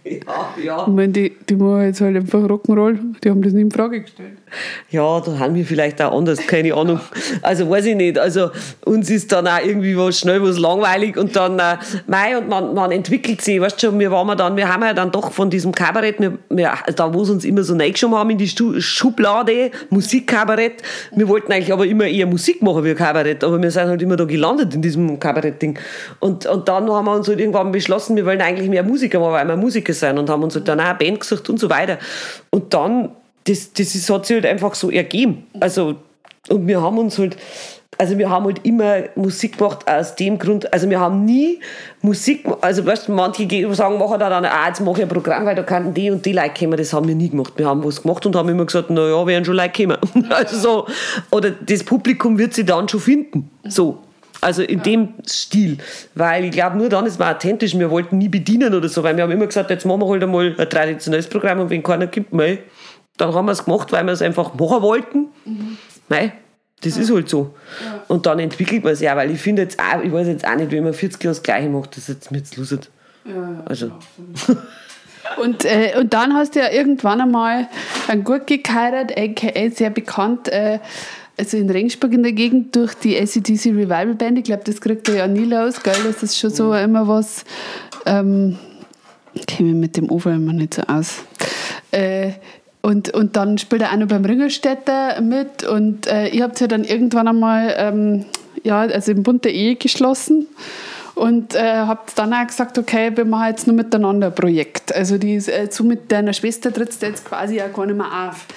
Ja. Ich meine, die machen jetzt halt einfach Rock'n'Roll, die haben das nie in Frage gestellt. Ja, da haben wir vielleicht auch anders, keine Ahnung. Also weiß ich nicht. Also uns ist dann auch irgendwie was schnell was langweilig und dann, und man entwickelt sich, weißt du schon, wir haben ja dann doch von diesem Kabarett, da wo sie uns immer so reingeschoben haben in die Schublade, Musikkabarett, wir wollten eigentlich aber immer eher Musik machen wie Kabarett, aber wir sind halt immer da gelandet in diesem Kabarett-Ding. Und dann haben wir uns halt irgendwann beschlossen, wir wollen eigentlich mehr Musiker machen, weil wir Musiker sind und haben uns halt dann auch eine Band gesucht und so weiter. Und dann das hat sich halt einfach so ergeben. Also, und wir haben halt immer Musik gemacht aus dem Grund, also wir haben nie Musik, also weißt du, manche sagen, machen da dann, jetzt mache ich ein Programm, weil da könnten die und die Leute kommen, das haben wir nie gemacht. Wir haben was gemacht und haben immer gesagt, naja, werden schon Leute kommen. Also so, oder das Publikum wird sich dann schon finden. So. Also in dem Stil, weil ich glaube, nur dann ist man authentisch, wir wollten nie bedienen oder so, weil wir haben immer gesagt, jetzt machen wir halt einmal ein traditionelles Programm und wenn keiner gibt, dann haben wir es gemacht, weil wir es einfach machen wollten. Nein, das ist halt so. Ja. Und dann entwickelt man es ja, weil ich finde jetzt auch, ich weiß jetzt auch nicht, wenn man 40 Jahre das Gleiche macht, das ist jetzt mir jetzt lustig. Ja, also. Und dann hast du ja irgendwann einmal einen Gurke geheiratet, aka sehr bekannt, also in Regensburg in der Gegend durch die AC/DC Revival Band. Ich glaube, das kriegt er ja nie los, gell? Das ist schon so immer was, käme mit dem Ufer immer nicht so aus. Und dann spielt er auch noch beim Ringelstädter mit und ihr habt ja dann irgendwann einmal also im Bund der Ehe geschlossen und habt dann auch gesagt, okay, wir machen jetzt nur miteinander ein Projekt. Also so mit deiner Schwester trittst du jetzt quasi auch gar nicht mehr auf.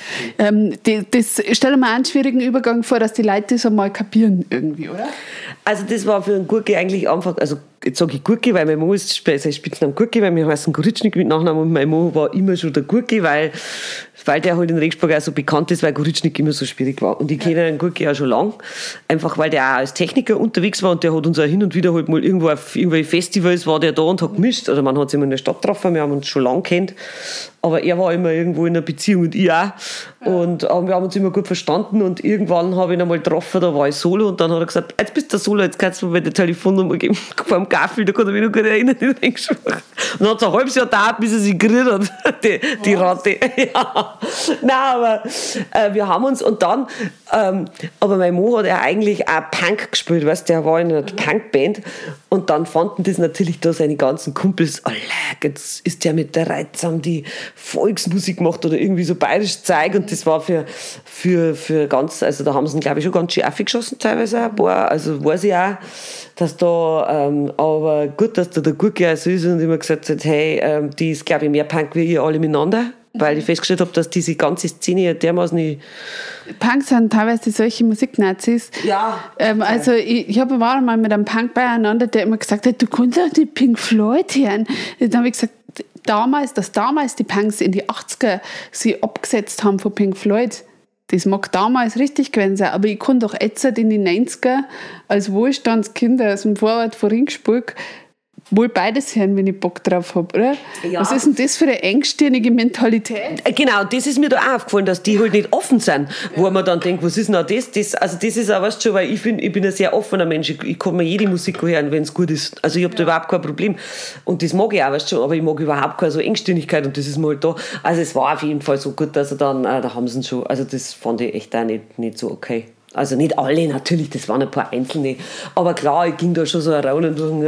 Das stelle mir einen schwierigen Übergang vor, dass die Leute das einmal kapieren irgendwie, oder? Also das war für einen Gurke eigentlich einfach, also jetzt sage ich Gurke, weil mein Mann ist sein Spitzname Gurke, weil wir heißen Goritschnik mit Nachnamen und mein Mann war immer schon der Gurke, weil der halt in Regensburg auch so bekannt ist, weil Goritschnik immer so schwierig war. Und ich kenne den Gurke auch schon lang, einfach weil der auch als Techniker unterwegs war und der hat uns auch hin und wieder halt mal irgendwo auf irgendwelche Festivals war der da und hat gemischt. Also man hat sich immer in der Stadt getroffen, wir haben uns schon lange kennt. Aber er war immer irgendwo in einer Beziehung und ich auch. Und wir haben uns immer gut verstanden und irgendwann habe ich ihn einmal getroffen, da war ich solo und dann hat er gesagt, jetzt bist du solo, jetzt kannst du mir die Telefonnummer geben vor dem Gaffel, da kann er mich noch gut erinnern. Und dann hat es ein halbes Jahr gedauert, bis er sich gerührt hat, die Ratte. Ja. Nein, aber wir haben uns und dann, aber mein Mann hat ja eigentlich auch Punk gespielt, weißt du, der war in einer Punkband und dann fanden das natürlich da seine ganzen Kumpels, jetzt ist der mit der Reizam, die Volksmusik gemacht oder irgendwie so bayerisches Zeug und das war für ganz, also da haben sie ihn glaube ich schon ganz schön aufgeschossen teilweise ein paar, also weiß ich auch, dass da, aber gut, dass da der Gurke auch so ist und immer gesagt hat, hey, die ist glaube ich mehr Punk wie ihr alle miteinander, weil ich festgestellt habe, dass diese ganze Szene ja dermaßen nicht... Punks sind teilweise solche Musiknazis. Ja. Also ich war mal mit einem Punk beieinander, der immer gesagt hat, du kannst auch die Pink Floyd hören. Dann habe ich gesagt, dass damals die Punks in die 80er sie abgesetzt haben von Pink Floyd, das mag damals richtig gewesen sein, aber ich kann doch jetzt in die 90er als Wohlstandskind aus dem Vorort von Regensburg wohl beides hören, wenn ich Bock drauf habe, oder? Ja. Was ist denn das für eine engstirnige Mentalität? Genau, das ist mir da auch aufgefallen, dass die halt nicht offen sind, wo man dann denkt, was ist denn das? Also das ist auch, weißt du schon, weil ich bin ein sehr offener Mensch, ich kann mir jede Musik hören, wenn es gut ist. Also ich habe da überhaupt kein Problem. Und das mag ich auch, weißt du schon, aber ich mag überhaupt keine so Engstirnigkeit und das ist mir halt da. Also es war auf jeden Fall so gut, dass er dann, da haben sie ihn schon, also das fand ich echt auch nicht so okay. Also nicht alle natürlich, das waren ein paar Einzelne. Aber klar, ich ging da schon so Raunen durch.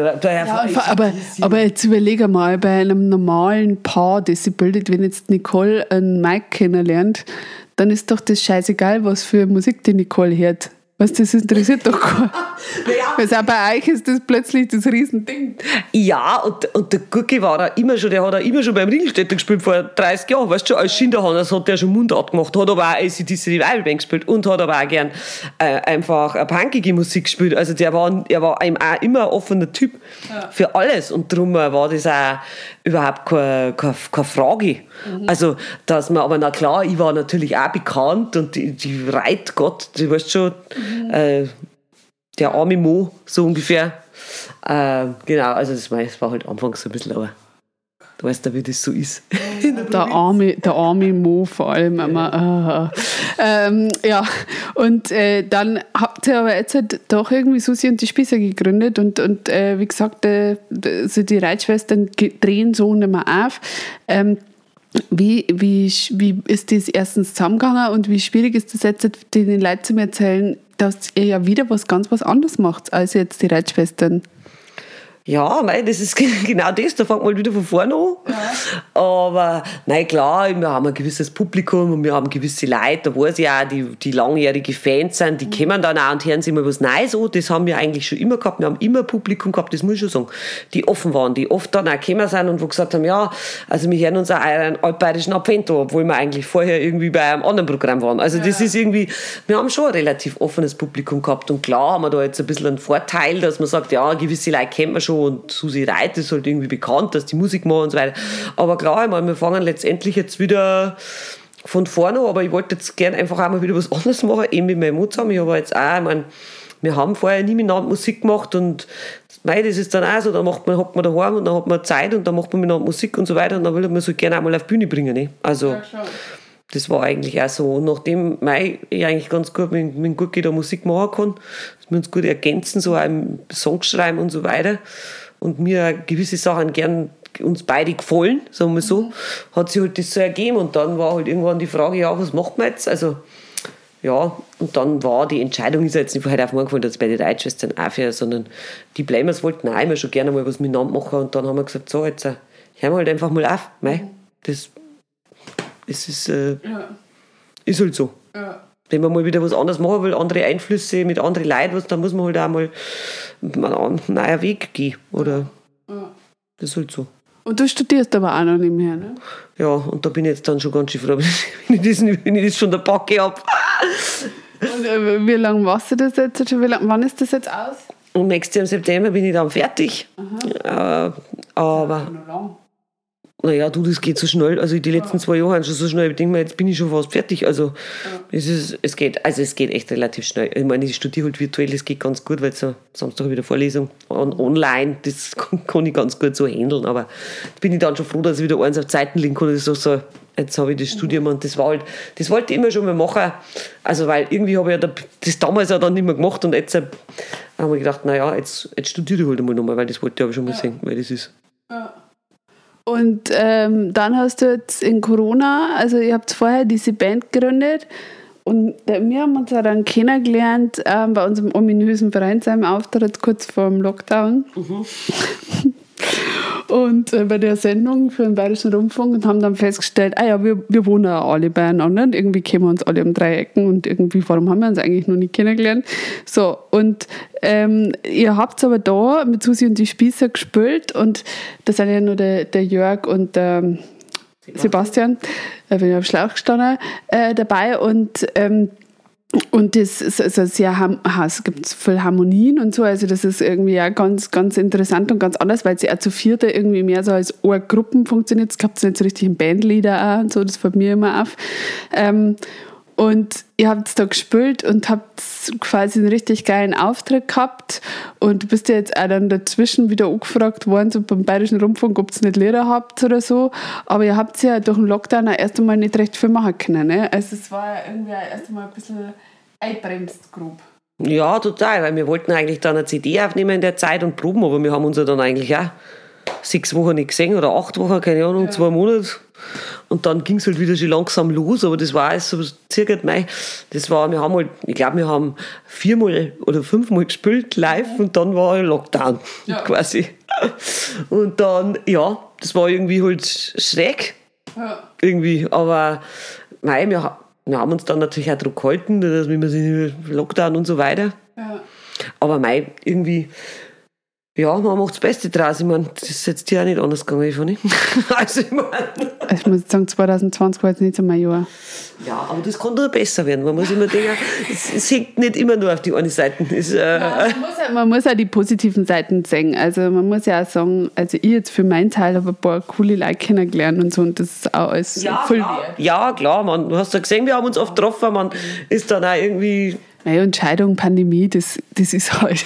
Aber jetzt überlege mal, bei einem normalen Paar, das sich bildet, wenn jetzt Nicole einen Mike kennenlernt, dann ist doch das scheißegal, was für Musik die Nicole hört. Was, das interessiert doch keinen. Weil auch bei euch ist das plötzlich das Riesending. Ja, und der Gurke war da immer schon, der hat immer schon beim Ringelstädter gespielt, vor 30 Jahren, weißt du, als Schinderhannes hat der schon Mundart gemacht, hat aber auch AC/DC Revival Band gespielt und hat aber auch gern einfach eine punkige Musik gespielt. Also er war auch immer ein offener Typ für alles und darum war das auch überhaupt keine Frage. Also, dass man, aber na klar, ich war natürlich auch bekannt und die Reit Gott, du weißt schon, der arme Mo, so ungefähr. Genau, also das war halt anfangs so ein bisschen, aber du weißt ja, wie das so ist. Der arme Mo vor allem. Ja, und dann habt ihr aber jetzt halt doch irgendwie Susi und die Spießer gegründet und wie gesagt, also die Reitschwestern drehen so nicht mehr auf. Wie ist das erstens zusammengegangen und wie schwierig ist das jetzt, den Leuten zu erzählen, dass ihr ja wieder was anderes macht als jetzt die Reitschwestern? Ja, mei, das ist genau das, da fängt man wieder von vorne an. Ja. Aber, nein, klar, wir haben ein gewisses Publikum und wir haben gewisse Leute, da weiß ich auch, die langjährige Fans sind, die kommen dann auch und hören sich mal was Neues an. Das haben wir eigentlich schon immer gehabt. Wir haben immer ein Publikum gehabt, das muss ich schon sagen, die offen waren, die oft dann auch gekommen sind und wo gesagt haben, ja, also wir hören uns auch einen altbayerischen Advent an, obwohl wir eigentlich vorher irgendwie bei einem anderen Programm waren. Also das ist irgendwie, wir haben schon ein relativ offenes Publikum gehabt und klar haben wir da jetzt ein bisschen einen Vorteil, dass man sagt, ja, gewisse Leute kennt man schon und Susi Reit ist halt irgendwie bekannt, dass die Musik machen und so weiter. Aber klar, ich meine, wir fangen letztendlich jetzt wieder von vorne an, aber ich wollte jetzt gerne einfach auch mal wieder was anderes machen, eben mit meinem Mut zusammen. Ich habe jetzt auch, ich meine, wir haben vorher nie miteinander Musik gemacht und mei, das ist dann auch so, da hockt man daheim und dann hat man Zeit und dann macht man miteinander Musik und so weiter und dann will man so gerne auch mal auf die Bühne bringen. Ne? Also, ja, das war eigentlich auch so. Und nachdem ich eigentlich ganz gut mit Gurki da Musik machen kann, dass wir uns gut ergänzen, so auch im Song schreiben und so weiter und mir gewisse Sachen gern uns beide gefallen, sagen wir so, hat sich halt das so ergeben und dann war halt irgendwann die Frage, ja, was macht man jetzt? Also, ja, und dann war die Entscheidung, ist ja jetzt nicht von heute auf morgen gefallen, dass bei den Reitschwestern aufhören, sondern die Blamers wollten auch immer schon gerne mal was miteinander machen und dann haben wir gesagt, so, jetzt hören wir halt einfach mal auf. Mei, das ist halt so. Ja. Wenn man mal wieder was anderes machen will, andere Einflüsse mit anderen Leuten, dann muss man halt auch mal einen neuen Weg gehen. Oder das ist halt so. Und du studierst aber auch noch nebenher, ne? Ja, und da bin ich jetzt dann schon ganz schön froh, wenn ich das schon der Backe habe. Und wie lange machst du das jetzt schon? Wann ist das jetzt aus? Und nächstes Jahr im September bin ich dann fertig. Aber naja, das geht so schnell. Also die letzten 2 Jahre haben schon so schnell. Ich denke mir, jetzt bin ich schon fast fertig. Also es geht echt relativ schnell. Ich meine, ich studiere halt virtuell, das geht ganz gut, weil so Samstag wieder Vorlesung online, das kann ich ganz gut so handeln. Aber bin ich dann schon froh, dass ich wieder eins auf die Seiten legen kann. Und ich sage so, jetzt habe ich das Studium und das wollte ich immer schon mal machen. Also weil irgendwie habe ich ja das damals ja dann nicht mehr gemacht und jetzt haben wir gedacht, naja, jetzt studiere ich halt einmal nochmal, weil das wollte ich aber schon mal sehen, weil das ist. Ja. Und dann hast du jetzt in Corona, also ihr habt vorher diese Band gegründet und wir haben uns ja dann kennengelernt bei unserem ominösen Vereinsauftritt kurz vor dem Lockdown. Und bei der Sendung für den Bayerischen Rundfunk und haben dann festgestellt, wir wohnen ja alle beieinander und irgendwie kennen wir uns alle um 3 Ecken und irgendwie, warum haben wir uns eigentlich noch nicht kennengelernt? So, und ihr habt aber da mit Susi und die Spießer gespielt und da sind ja nur der Jörg und der Sebastian, bin ich auf Schlauch gestanden, dabei und das ist also sehr, es gibt viel Harmonien und so, also das ist irgendwie auch ganz, ganz interessant und ganz anders, weil sie auch zu viert irgendwie mehr so als Gruppen funktioniert. Es gab nicht so richtig einen Bandleader auch und so, das fällt mir immer auf. Und ihr habt da gespielt und habt quasi einen richtig geilen Auftritt gehabt und du bist ja jetzt auch dann dazwischen wieder angefragt worden, so beim Bayerischen Rundfunk, ob ihr nicht Lehrer habt oder so, aber ihr habt ja durch den Lockdown auch erst einmal nicht recht viel machen können, ne? Also es war ja irgendwie erst einmal ein bisschen einbremst grob. Ja, total, weil wir wollten eigentlich dann eine CD aufnehmen in der Zeit und proben, aber wir haben uns ja dann eigentlich auch 6 Wochen nicht gesehen oder 8 Wochen, keine Ahnung, 2 Monate. Und dann ging es halt wieder schon langsam los, aber das war so circa Mai. Wir haben halt, ich glaube, wir haben 4-mal oder 5-mal gespielt live und dann war Lockdown quasi. Und dann, ja, das war irgendwie halt schräg. Ja. Irgendwie, aber mei, wir haben uns dann natürlich auch drauf gehalten, dass wir Lockdown und so weiter. Ja. Aber mei, irgendwie, ja, man macht das Beste draus. Ich meine, das ist jetzt ja nicht anders gegangen, ich nicht. Also, ich muss jetzt sagen, 2020 war jetzt nicht so mein Jahr. Ja, aber das kann nur besser werden. Man muss immer denken, es hängt nicht immer nur auf die eine Seite. Man muss auch die positiven Seiten sehen. Also man muss ja auch sagen, also ich jetzt für meinen Teil habe ein paar coole Leute kennengelernt und so und das ist auch alles voll wert. Ja, klar, man, du hast ja gesehen, wir haben uns oft getroffen, man ist dann auch irgendwie... Naja, und Scheidung, Pandemie, das ist halt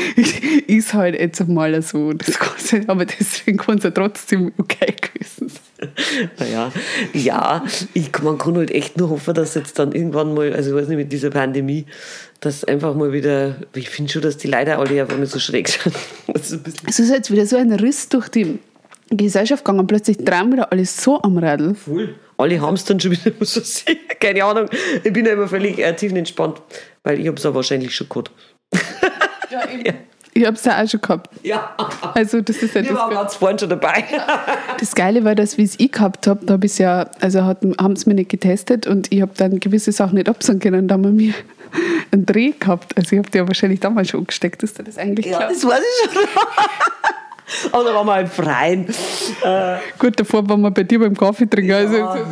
jetzt mal so. Aber deswegen kann es ja trotzdem okay gewesen sein. Naja, ja, man kann halt echt nur hoffen, dass jetzt dann irgendwann mal, also ich weiß nicht, mit dieser Pandemie, dass einfach mal wieder, ich finde schon, dass die Leute alle auf einmal so schräg sind. Das ist ein bisschen Es ist jetzt wieder so ein Riss durch die Gesellschaft gegangen. Plötzlich drehen wieder alles so am Radl. voll. Alle haben es dann schon wieder so sehen. Keine Ahnung, ich bin ja immer völlig tiefenentspannt, weil ich habe es ja wahrscheinlich schon gehabt. Ja, eben. Ja. Ich habe es ja auch schon gehabt. Ja, Also das ist ja wir waren ganz vorhin schon dabei. Das Geile war, dass wie es ich gehabt habe, da habe ich ja, also haben sie mir nicht getestet und ich habe dann gewisse Sachen nicht absagen können. Da haben wir mir einen Dreh gehabt. Also ich habe die ja wahrscheinlich damals schon angesteckt. Ist dir das eigentlich klar? Ja, das weiß ich schon. Aber da waren wir im Freien. Gut, davor waren wir bei dir beim Kaffee trinken. Also,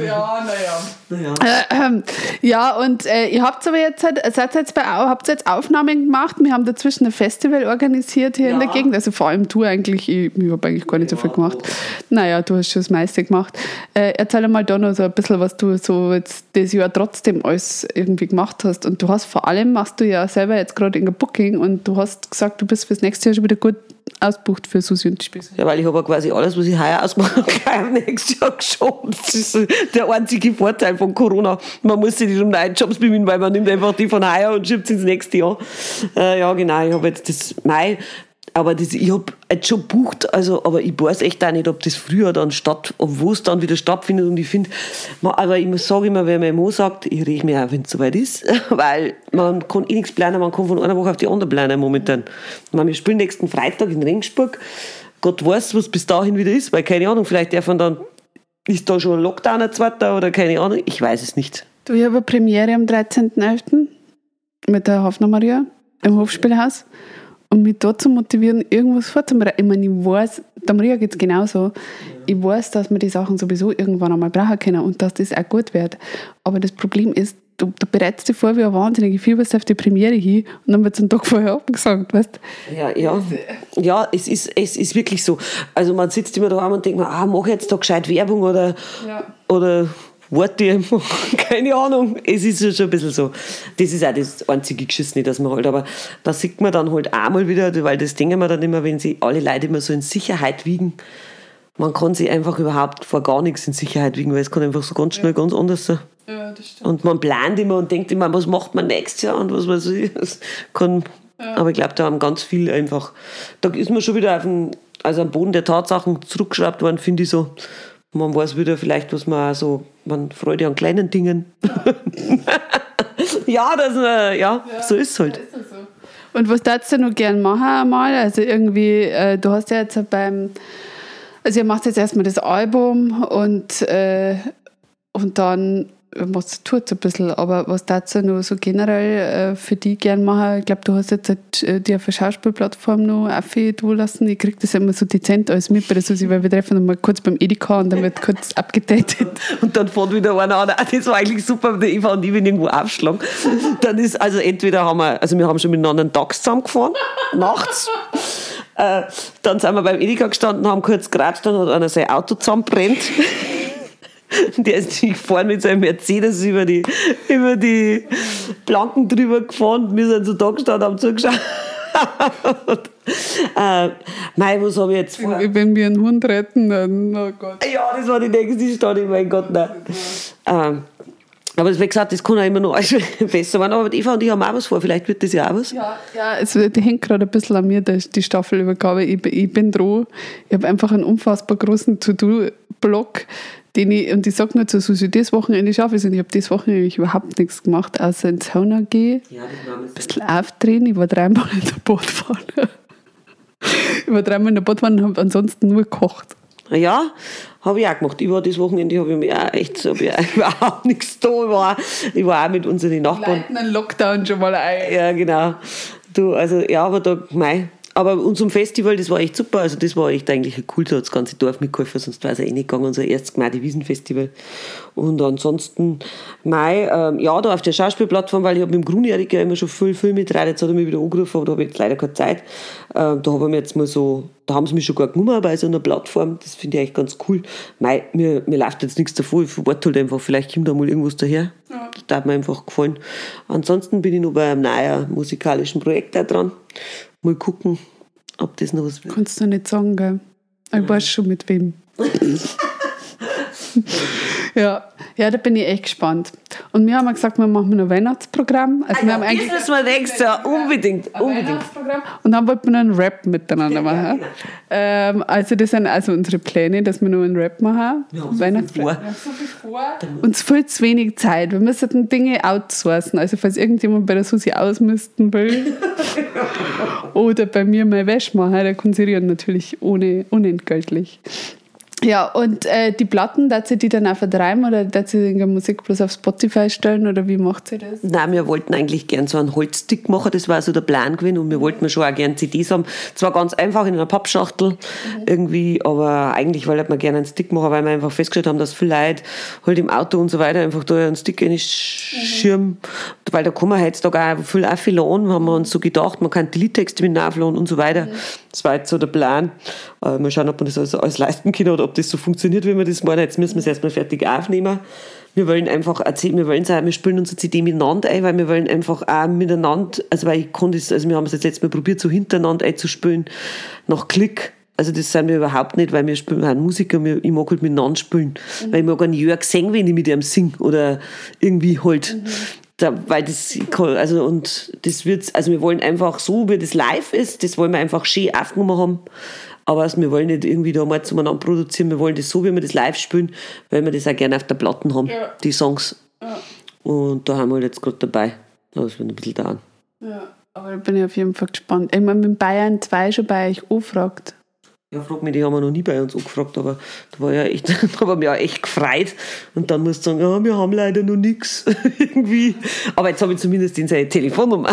ja, und ihr habt aber jetzt habt jetzt Aufnahmen gemacht. Wir haben dazwischen ein Festival organisiert hier in der Gegend. Also vor allem du eigentlich. Ich habe eigentlich gar nicht so viel gemacht. Naja, du hast schon das meiste gemacht. Erzähl mal da noch so ein bisschen, was du so jetzt das Jahr trotzdem alles irgendwie gemacht hast. Und du hast vor allem, machst du ja selber jetzt gerade in der Booking und du hast gesagt, du bist fürs nächste Jahr schon wieder gut ausbucht für Susi und die Spieße. Ja, weil ich habe ja quasi alles, was ich heuer ausmache, gleich nächstes Jahr geschoben. Das ist der einzige Vorteil von Corona. Man muss sich nicht um neue Jobs bemühen, weil man nimmt einfach die von heuer und schiebt sie ins nächste Jahr. Ja, genau, ich habe jetzt das Mai, aber ich habe jetzt schon gebucht, also, aber ich weiß echt auch nicht, ob das früher dann wo es dann wieder stattfindet. Und ich finde, aber ich sage immer, wenn mein Mann sagt, ich rege mich auch, wenn es soweit ist, weil man kann nichts planen, man kann von einer Woche auf die andere planen momentan. Wir spielen nächsten Freitag in Regensburg. Gott weiß, was bis dahin wieder ist, weil keine Ahnung, vielleicht ist da schon ein Lockdown, ein zweiter oder keine Ahnung, ich weiß es nicht. Du, ich habe eine Premiere am 13.11. mit der Hafner Maria im Hofspielhaus. Und mich da zu motivieren, irgendwas vorzubereiten. Ich meine, ich weiß, der Maria geht es genauso. Ich weiß, dass wir die Sachen sowieso irgendwann einmal brauchen können und dass das auch gut wird. Aber das Problem ist, du bereitest dich vor wie ein wahnsinniger Fieberst auf die Premiere hin und dann wird es einen Tag vorher abgesagt, weißt du? Ja, es ist wirklich so. Also man sitzt immer da und denkt, mach ich jetzt da gescheit Werbung oder warte, keine Ahnung. Es ist ja schon ein bisschen so. Das ist auch das einzige Geschissene, dass man halt, aber da sieht man dann halt auch mal wieder, weil das denken wir dann immer, wenn sie alle Leute immer so in Sicherheit wiegen, man kann sich einfach überhaupt vor gar nichts in Sicherheit wiegen, weil es kann einfach so ganz schnell ganz anders sein. Ja, das stimmt. Und man plant immer und denkt immer, was macht man nächstes Jahr und was weiß ich. Aber ich glaube, da haben ganz viel einfach, da ist man schon wieder am Boden der Tatsachen zurückgeschraubt worden, finde ich so. Man weiß wieder vielleicht, was man so, man freut ja an kleinen Dingen. So ist es halt. Und was darfst du noch gern machen einmal? Also irgendwie, du hast ja jetzt ihr macht jetzt erstmal das Album und dann was tut ein bisschen, aber was darfst du noch so generell für die gern machen? Ich glaube, du hast jetzt die auf der Schauspielplattform noch aufgehen lassen. Ich kriege das immer so dezent alles mit bei der Susi, weil wir treffen dann mal kurz beim Edeka und dann wird kurz abgedatet. Und dann fährt wieder einer an. Das war eigentlich super, der Eva und ich, wenn irgendwo aufschlagen. Dann ist, also entweder wir haben schon miteinander einen Taxi zusammengefahren, nachts. Dann sind wir beim Edeka gestanden, haben kurz geratscht, dann hat einer sein Auto zusammenbrennt. Der ist natürlich gefahren mit seinem Mercedes über die Planken drüber gefahren. Wir sind so da gestanden, haben zugeschaut. Was habe ich jetzt vor? Wenn wir einen Hund retten, dann, oh Gott. Ja, das war die nächste Stadt, mein Gott, nein. Aber wie gesagt, das kann auch immer noch alles besser werden. Aber Eva und ich haben auch was vor, vielleicht wird das ja auch was. Ja, es hängt gerade ein bisschen an mir, die Staffelübergabe. Ich bin dran. Ich habe einfach einen unfassbar großen To-Do-Block, und ich sage nur zu Susi, das Wochenende schaffe ich es. Und ich habe das Wochenende überhaupt nichts gemacht, außer ins Sauna gehen, ein bisschen aufdrehen. Ich war 3-mal in der Bootwanne. Und habe ansonsten nur gekocht. Ja, habe ich auch gemacht. Ich war das Wochenende, habe ich mir auch echt so, überhaupt nichts da. Ich war auch mit unseren Nachbarn. Leiten einen Lockdown schon mal ein. Ja, genau. Aber unserem Festival, das war echt super. Also das war echt eigentlich cool, da hat das ganze Dorf mitgeholfen, sonst wäre es ja nicht gegangen, unser erstes Gemeinde-Wiesenfestival. Und ansonsten, da auf der Schauspielplattform, weil ich habe mit dem Grunjährig ja immer schon viel mitredet, jetzt hat er mich wieder angerufen, aber da habe ich jetzt leider keine Zeit. Da haben sie mich schon gar genommen bei so einer Plattform, das finde ich eigentlich ganz cool. Mir läuft jetzt nichts davor, ich warte halt einfach, vielleicht kommt da mal irgendwas daher. Ja. Das hat mir einfach gefallen. Ansonsten bin ich noch bei einem neuen musikalischen Projekt da dran. Mal gucken, ob das noch was wird. Kannst du nicht sagen, gell? Ich weiß schon mit wem. Ja, da bin ich echt gespannt. Und wir haben gesagt, wir machen ein Weihnachtsprogramm. Also wir haben eigentlich das müssen wir nächstes Jahr unbedingt. Weihnachtsprogramm. Und dann wollten wir noch einen Rap miteinander machen. Also das sind also unsere Pläne, dass wir noch einen Rap machen. Wir haben so viel vor. So viel vor. Uns fehlt zu wenig Zeit. Wir müssen Dinge outsourcen. Also falls irgendjemand bei der Susi ausmisten will oder bei mir mal Wäsche machen, dann kann sie natürlich unentgeltlich. Ja, und die Platten, darf sie die dann auch vertreiben oder darf sie die Musik bloß auf Spotify stellen oder wie macht sie das? Nein, wir wollten eigentlich gern so einen Holzstick machen, das war so der Plan gewesen und wir wollten schon auch gern CDs haben. Zwar ganz einfach in einer Pappschachtel irgendwie, aber eigentlich wollten wir gerne einen Stick machen, weil wir einfach festgestellt haben, dass viele Leute halt im Auto und so weiter einfach da einen Stick reinschirmen, weil da kann man heutzutage auch viel aufladen, haben wir uns so gedacht, man kann die Liedtexte mit aufladen und so weiter. Das war jetzt so der Plan. Mal schauen, ob man das alles leisten kann oder ob das so funktioniert, wie wir das meinen. Jetzt müssen wir es erstmal fertig aufnehmen. Wir wollen einfach erzählen, wir spielen unsere CD miteinander ein, weil wir wollen einfach auch miteinander, also weil ich konnte es, also wir haben es jetzt letztes Mal probiert, so hintereinander einzuspielen, nach Klick. Also das sind wir überhaupt nicht, weil wir spielen halt Musiker, ich mag halt miteinander spielen. Weil ich mag einen Jörg singen, wenn ich mit ihm singe oder irgendwie halt. Weil das, also, und das wird, also wir wollen einfach so, wie das live ist, das wollen wir einfach schön aufgenommen haben. Aber also wir wollen nicht irgendwie da mal zueinander produzieren, wir wollen das so, wie wir das live spielen, weil wir das auch gerne auf der Platte haben, die Songs. Ja. Und da haben wir halt jetzt gerade dabei. Das wird ein bisschen dauern. Ja, aber da bin ich auf jeden Fall gespannt. Ich meine, mit Bayern 2 schon bei euch angefragt. Ja, frag mich, die haben wir noch nie bei uns angefragt, aber da war ja echt, da haben wir ja echt gefreut. Und dann musst du sagen, ja, wir haben leider noch nichts. Irgendwie. Aber jetzt habe ich zumindest in seine Telefonnummer.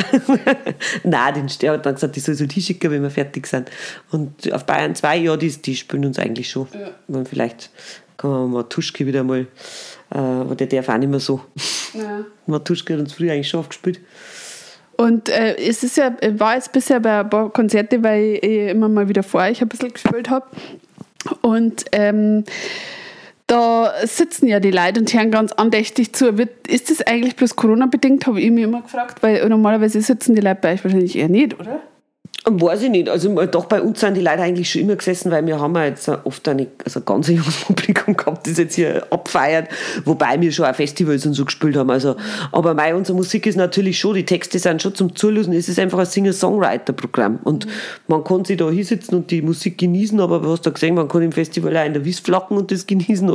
Nein, der hat dann gesagt, die soll so hinschicken, wenn wir fertig sind. Und auf Bayern 2, ja, die spielen uns eigentlich schon. Ja. Vielleicht kann man Matuschke wieder mal, aber der darf auch nicht mehr so. Ja. Matuschke hat uns früher eigentlich schon aufgespielt. Und es ist ja, war jetzt bisher bei ein paar Konzerte, weil ich immer mal wieder vor euch ein bisschen gespielt habe. Und da sitzen ja die Leute und hören ganz andächtig zu. Ist das eigentlich bloß Corona-bedingt, habe ich mich immer gefragt, weil normalerweise sitzen die Leute bei euch wahrscheinlich eher nicht, oder? Weiß ich nicht. Also doch, bei uns sind die Leute eigentlich schon immer gesessen, weil wir haben ja jetzt oft ein ganz junges Publikum gehabt, das jetzt hier abfeiert, wobei wir schon auch Festivals und so gespielt haben. Also, aber unsere Musik ist natürlich schon, die Texte sind schon zum Zulösen, es ist einfach ein Singer-Songwriter-Programm und man kann sich da hinsitzen und die Musik genießen, aber du hast da gesehen, man kann im Festival auch in der Wies flacken und das genießen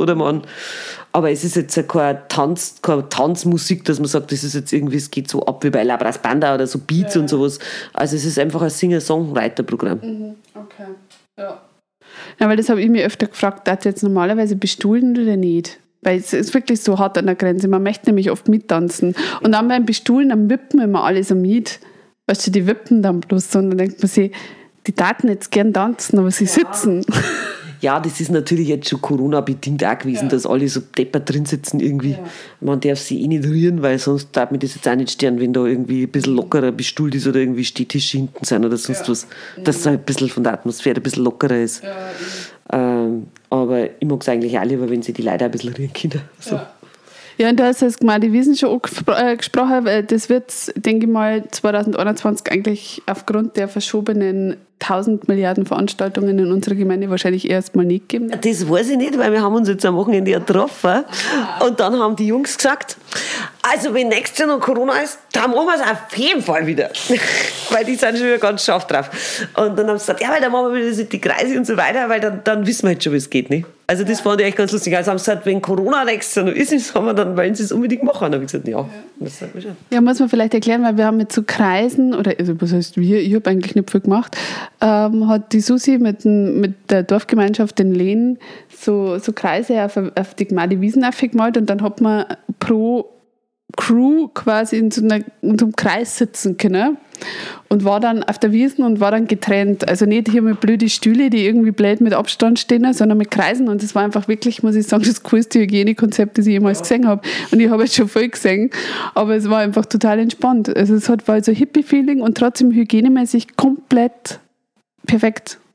aber es ist jetzt keine Tanzmusik, dass man sagt, das ist jetzt irgendwie, es geht so ab wie bei Labras Banda oder so Beats und sowas. Also es ist einfach ein Singer-Songwriter-Programm. Okay, ja. Ja, weil das habe ich mir öfter gefragt, darf jetzt normalerweise bestuhlen oder nicht? Weil es ist wirklich so hart an der Grenze. Man möchte nämlich oft mittanzen. Und dann beim Bestuhlen, dann wippen immer alle so mit. Weißt du, die wippen dann bloß so. Und dann denkt man sich, die taten jetzt gern tanzen, aber sie sitzen. Ja, das ist natürlich jetzt schon Corona-bedingt auch gewesen, dass alle so deppert drin sitzen irgendwie. Ja. Man darf sie nicht rühren, weil sonst darf mir das jetzt auch nicht stören, wenn da irgendwie ein bisschen lockerer bestuhlt ist oder irgendwie Stehtische hinten sind oder sonst was. Dass es ein bisschen von der Atmosphäre ein bisschen lockerer ist. Ja. Aber ich mag es eigentlich auch lieber, wenn sie die Leute ein bisschen rühren können. So. Ja. Ja, und du hast jetzt gemeint, Wiesen schon gesprochen, weil das wird, denke ich mal, 2021 eigentlich aufgrund der verschobenen 1000 Milliarden Veranstaltungen in unserer Gemeinde wahrscheinlich erstmal nicht geben. Das weiß ich nicht, weil wir haben uns jetzt am Wochenende getroffen und dann haben die Jungs gesagt, also wenn nächstes Jahr noch Corona ist, dann machen wir es auf jeden Fall wieder. Weil die sind schon wieder ganz scharf drauf. Und dann haben sie gesagt, ja, weil dann machen wir wieder das mit die Kreise und so weiter, weil dann wissen wir halt schon, wie es geht. Nicht? Also das fand ich echt ganz lustig. Also haben sie gesagt, wenn Corona nächstes Jahr noch ist, dann wollen sie es unbedingt machen. Dann habe ich gesagt, ja, das sagt man schon. Ja, muss man vielleicht erklären, weil wir haben mit so Kreisen, oder also was heißt wir, ich habe eigentlich nicht viel gemacht, hat die Susi mit der Dorfgemeinschaft in Lehn so Kreise auf die Gemeinde Wiesen aufgemalt und dann hat man pro Crew quasi in so einem Kreis sitzen können und war dann auf der Wiesn und war dann getrennt. Also nicht hier mit blöden Stühle, die irgendwie blöd mit Abstand stehen, sondern mit Kreisen. Und das war einfach wirklich, muss ich sagen, das coolste Hygienekonzept, das ich jemals gesehen habe. Und ich habe jetzt schon viel gesehen, aber es war einfach total entspannt. Also es war so Hippie-Feeling und trotzdem hygienemäßig komplett perfekt.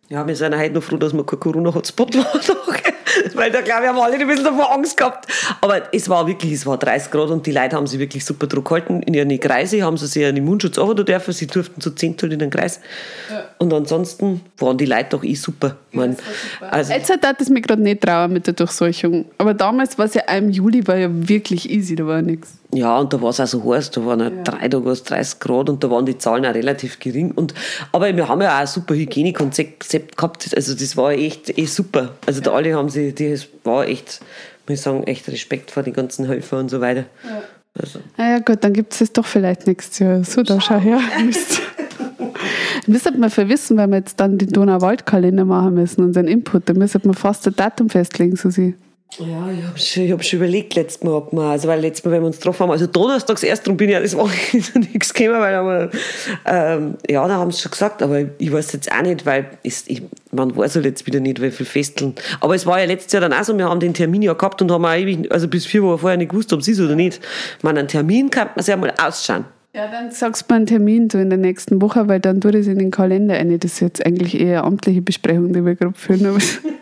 Ja, wir sind heute noch froh, dass wir kein Corona-Hotspot war. Weil da, glaube ich, haben alle ein bisschen davor Angst gehabt. Aber es war 30 Grad und die Leute haben sich wirklich super dran gehalten. In ihren Kreise haben sie sich einen Mundschutz anhaben dürfen. Sie durften zu 10 in den Kreis. Ja. Und ansonsten waren die Leute doch super. Ja, super. Also jetzt hat es mir gerade nicht trauen mit der Durchseuchung. Aber damals war es ja im Juli war ja wirklich easy, da war nichts. Ja, und da war es auch so heiß, da waren ja 3 Tage 30 Grad und da waren die Zahlen auch relativ gering. Aber wir haben ja auch ein super Hygienekonzept gehabt, also das war echt super. Also da alle haben sich, das war echt, muss ich sagen, echt Respekt vor den ganzen Helfern und so weiter. Ja. Also. Ja gut, dann gibt es das doch vielleicht nächstes Jahr. So, da schau her. Müsste man verwissen, weil wir jetzt dann den Donauwald-Kalender machen müssen, unseren Input, da müsste man fast ein Datum festlegen, Susi. Ja, ich hab schon überlegt letztes Mal, weil letztes Mal, wenn wir uns getroffen haben, also donnerstags erst, darum bin ich ja das Wochenende nichts gekommen, weil da haben sie schon gesagt, aber ich weiß jetzt auch nicht, weil man weiß halt jetzt wieder nicht, wie viel Festeln. Aber es war ja letztes Jahr dann auch so, wir haben den Termin ja gehabt und haben auch ewig, also bis 4 Wochen vorher nicht gewusst, ob es ist oder nicht. Einen Termin kann man sich ja mal ausschauen. Ja, dann sagst du mal einen Termin so in der nächsten Woche, weil dann tue ich es in den Kalender rein. Das ist jetzt eigentlich eher eine amtliche Besprechung, die wir gerade führen.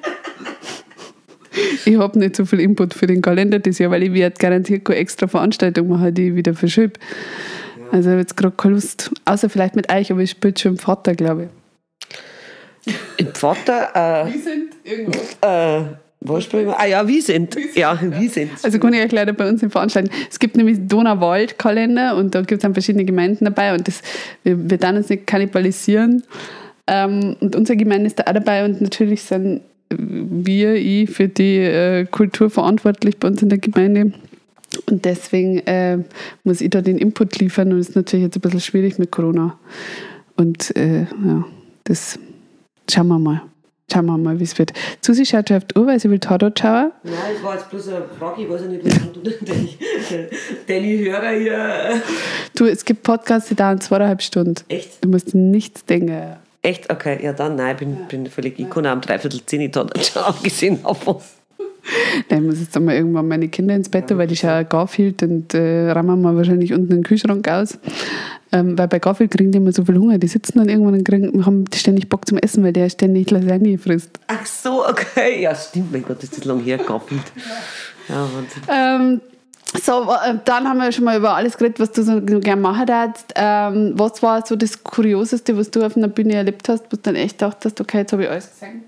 Ich habe nicht so viel Input für den Kalender das Jahr, weil ich werde garantiert keine extra Veranstaltung machen, die ich wieder verschiebe. Ja. Also ich habe jetzt gerade keine Lust. Außer vielleicht mit euch, aber ich spiele schon im Vater, glaube ich. Im Vater? Wie sind? Irgendwas. Was spielen wir? Ah ja, wie sind? Ja, wie sind? Also kann ich euch leider bei uns in Veranstaltungen. Es gibt nämlich Donauwald-Kalender und da gibt es dann verschiedene Gemeinden dabei und wir dann uns nicht kannibalisieren. Und unsere Gemeinde ist da auch dabei und natürlich sind ich für die Kultur verantwortlich bei uns in der Gemeinde. Und deswegen muss ich da den Input liefern und es ist natürlich jetzt ein bisschen schwierig mit Corona. Und das schauen wir mal, wie es wird. Susi schaut schon auf die Uhr, weil sie will Tatort schauen. Nein, das war jetzt bloß eine Frage, ich weiß ja nicht, was deine Hörer hier... Du, es gibt Podcasts, die dauern 2,5 Stunden. Echt? Du musst nichts denken. Echt? Okay, ja dann, nein, ich bin völlig, ich kann auch um 3/4 Tatort schon abgesehen davon. Dann muss jetzt einmal irgendwann meine Kinder ins Bett, weil ich schaue Garfield und rammen wir wahrscheinlich unten den Kühlschrank aus. Weil bei Garfield kriegen die immer so viel Hunger. Die sitzen dann irgendwann und haben ständig Bock zum Essen, weil der ständig Lasagne frisst. Ach so, okay. Ja, stimmt. Mein Gott, ist das lang her, Garfield. Ja, Wahnsinn. So, dann haben wir schon mal über alles geredet, was du so gerne machen darfst. Was war so das Kurioseste, was du auf einer Bühne erlebt hast, wo du dann echt dachtest, okay, jetzt habe ich alles gesehen?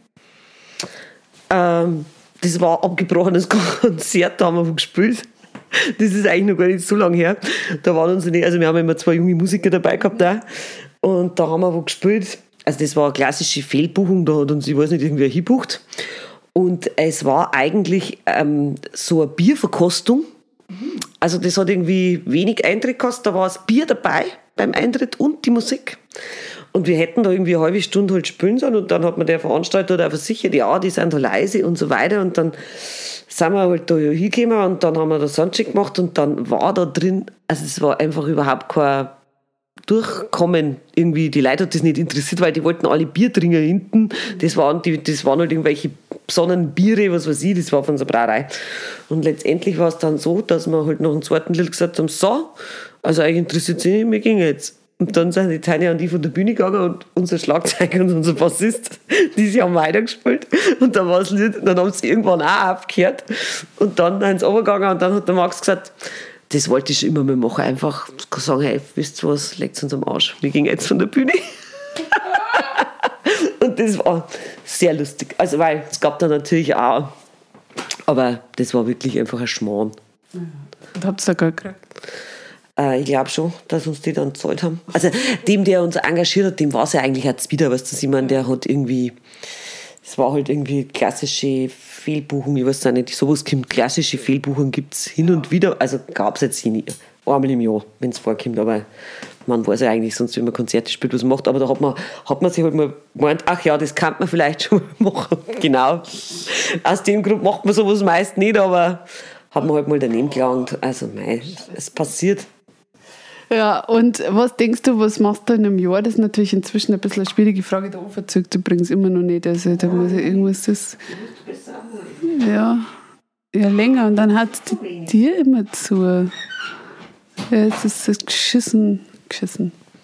Das war ein abgebrochenes Konzert, da haben wir gespielt. Das ist eigentlich noch gar nicht so lange her. Da waren wir haben immer 2 junge Musiker dabei gehabt da. Und da haben wir gespielt. Also das war eine klassische Fehlbuchung, da hat uns, ich weiß nicht, irgendwer hingebucht. Und es war eigentlich so eine Bierverkostung. Also das hat irgendwie wenig Eintritt gekostet. Da war das Bier dabei beim Eintritt und die Musik. Und wir hätten da irgendwie eine halbe Stunde halt spielen sollen und dann hat mir der Veranstalter da versichert, ja, die sind da leise und so weiter. Und dann sind wir halt da hingekommen und dann haben wir da Soundcheck gemacht und dann war da drin, also es war einfach überhaupt kein Durchkommen irgendwie. Die Leute hat das nicht interessiert, weil die wollten alle Bier trinken hinten. Das waren halt irgendwelche Sonnenbiere, was weiß ich, das war von so einer Brauerei. Und letztendlich war es dann so, dass wir halt nach dem zweiten Lied gesagt haben, so, also eigentlich interessiert es nicht, wir gehen jetzt. Und dann sind die Tanja und ich von der Bühne gegangen und unser Schlagzeuger und unser Bassist, die haben weitergespielt. Und dann war das Lied, dann haben sie irgendwann auch aufgehört. Und dann sind sie runtergegangen und dann hat der Max gesagt, das wollte ich schon immer mal machen, einfach sagen, hey, wisst ihr was, legt uns am Arsch, wir gehen jetzt von der Bühne. Und das war sehr lustig, also weil es gab da natürlich auch, aber das war wirklich einfach ein Schmarrn. Und habt ihr da Geld gekriegt? Ich glaube schon, dass uns die dann gezahlt haben. Also dem, der uns engagiert hat, dem war es ja eigentlich auch wieder, weißt du, ich meine, der hat irgendwie, es war halt irgendwie klassische Fehlbuchung, ich weiß auch nicht, sowas kommt, klassische Fehlbuchung gibt es hin und wieder, also gab es jetzt nie, einmal im Jahr, wenn es vorkommt, aber man weiß ja eigentlich sonst, wenn man Konzerte spielt, was man macht, aber da hat man sich halt mal gemeint, ach ja, das kann man vielleicht schon mal machen, genau. Aus dem Grund macht man sowas meist nicht, aber hat man halt mal daneben gelangt, also mei, es passiert. Ja, und was denkst du, was machst du in einem Jahr? Das ist natürlich inzwischen ein bisschen eine schwierige Frage, der Unverzügte übrigens immer noch nicht. Also da muss ja irgendwas das. Ja, länger und dann hat die Tür immer zu. Ja, jetzt ist das geschissen.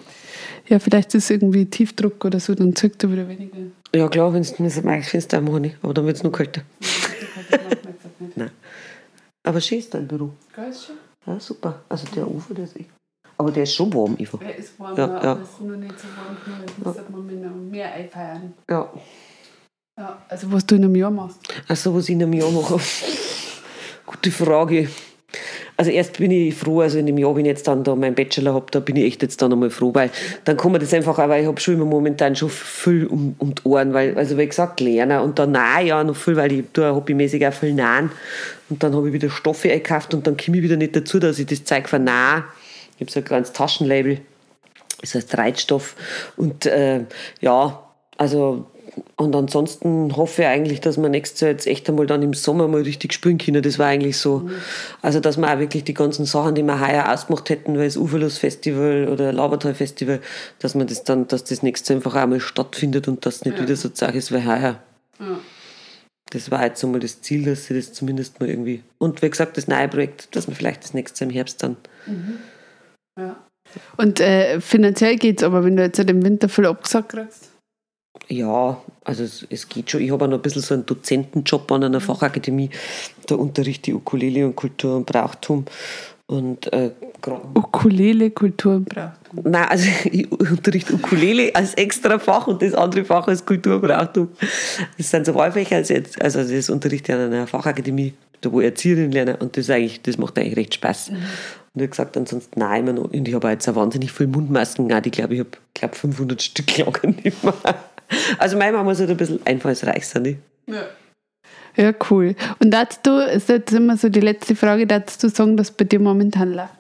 Ja, vielleicht ist irgendwie Tiefdruck oder so, dann zirkt er wieder weniger. Ja klar, wenn du das magst, findest du auch nicht. Aber dann wird es noch kälter. Nein. Aber schön ist dein Büro. Geil, ist schön. Ja, super. Also der Ufer, der ist echt... Aber der ist schon warm, Eva. Er ist warm, Ja, aber ja. es ist nur nicht so warm genug. Jetzt müsste man mit noch mehr einfeiern. Ja. Ja, also was du in einem Jahr machst. Also was ich in einem Jahr mache? Gute Frage. Also erst bin ich froh, also in dem Jahr, wenn ich jetzt dann da meinen Bachelor habe, da bin ich echt jetzt dann einmal froh, weil dann kann man das einfach auch, weil ich habe schon immer momentan schon viel um die Ohren, weil, also wie gesagt, lernen und dann nahe ja noch viel, weil ich tue hobbymäßig auch viel nähen und dann habe ich wieder Stoffe eingekauft und dann komme ich wieder nicht dazu, dass ich das Zeug vernähe. Ich habe so ein kleines Taschenlabel, das heißt Reitstoff und ja, also und ansonsten hoffe ich eigentlich, dass wir nächstes Jahr jetzt echt einmal dann im Sommer mal richtig spielen können. Das war eigentlich so, also dass wir auch wirklich die ganzen Sachen, die wir heuer ausgemacht hätten, weil das Uferlos-Festival oder Labertal-Festival, dass man das dann, dass das nächste Jahr einfach auch mal stattfindet und dass es nicht wieder so zart ist wie heuer. Ja. Das war jetzt einmal das Ziel, dass sie das zumindest mal irgendwie, und wie gesagt, das neue Projekt, dass wir vielleicht das nächste Jahr im Herbst dann. Ja. Und finanziell geht's, aber wenn du jetzt im Winter viel abgesagt kriegst? Ja, also es geht schon. Ich habe auch noch ein bisschen so einen Dozentenjob an einer Fachakademie. Da unterrichte ich Ukulele und Kultur und Brauchtum. Und Ukulele, Kultur und Brauchtum. nein, also ich unterrichte Ukulele als extra Fach und das andere Fach als Kultur und Brauchtum. Das sind so Wahlfächer. Also das unterrichte ich an einer Fachakademie, da wo ich Erzieherin lerne. Und das macht eigentlich recht Spaß. Und wie gesagt, ansonsten nein, immer noch. Und ich habe auch jetzt auch wahnsinnig viele Mundmasken. Ich glaube, ich habe 500 Stück lang nicht mehr. Also meine Mama muss halt ein bisschen einfallsreich sein. Nicht? Ja, cool. Und darfst du, ist jetzt immer so die letzte Frage, darfst du sagen, dass bei dir momentan läuft?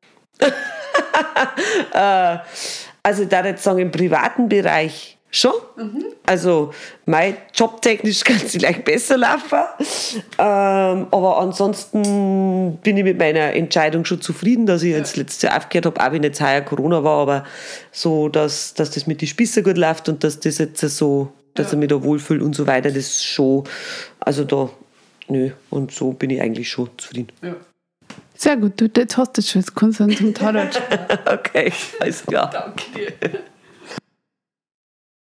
Also ich darf jetzt sagen, im privaten Bereich schon. Also mein jobtechnisch kann es vielleicht besser laufen. Aber ansonsten bin ich mit meiner Entscheidung schon zufrieden, dass ich jetzt letztes Jahr aufgehört habe, auch wenn jetzt heuer Corona war, aber so, dass das mit den Spießen gut läuft und dass das jetzt so, dass ich mich da wohlfühle und so weiter, das schon, also da, nö, und so bin ich eigentlich schon zufrieden. Ja. Sehr gut, du, jetzt hast du es schon, jetzt kannst du zum Tatort. Okay, alles klar. Danke dir.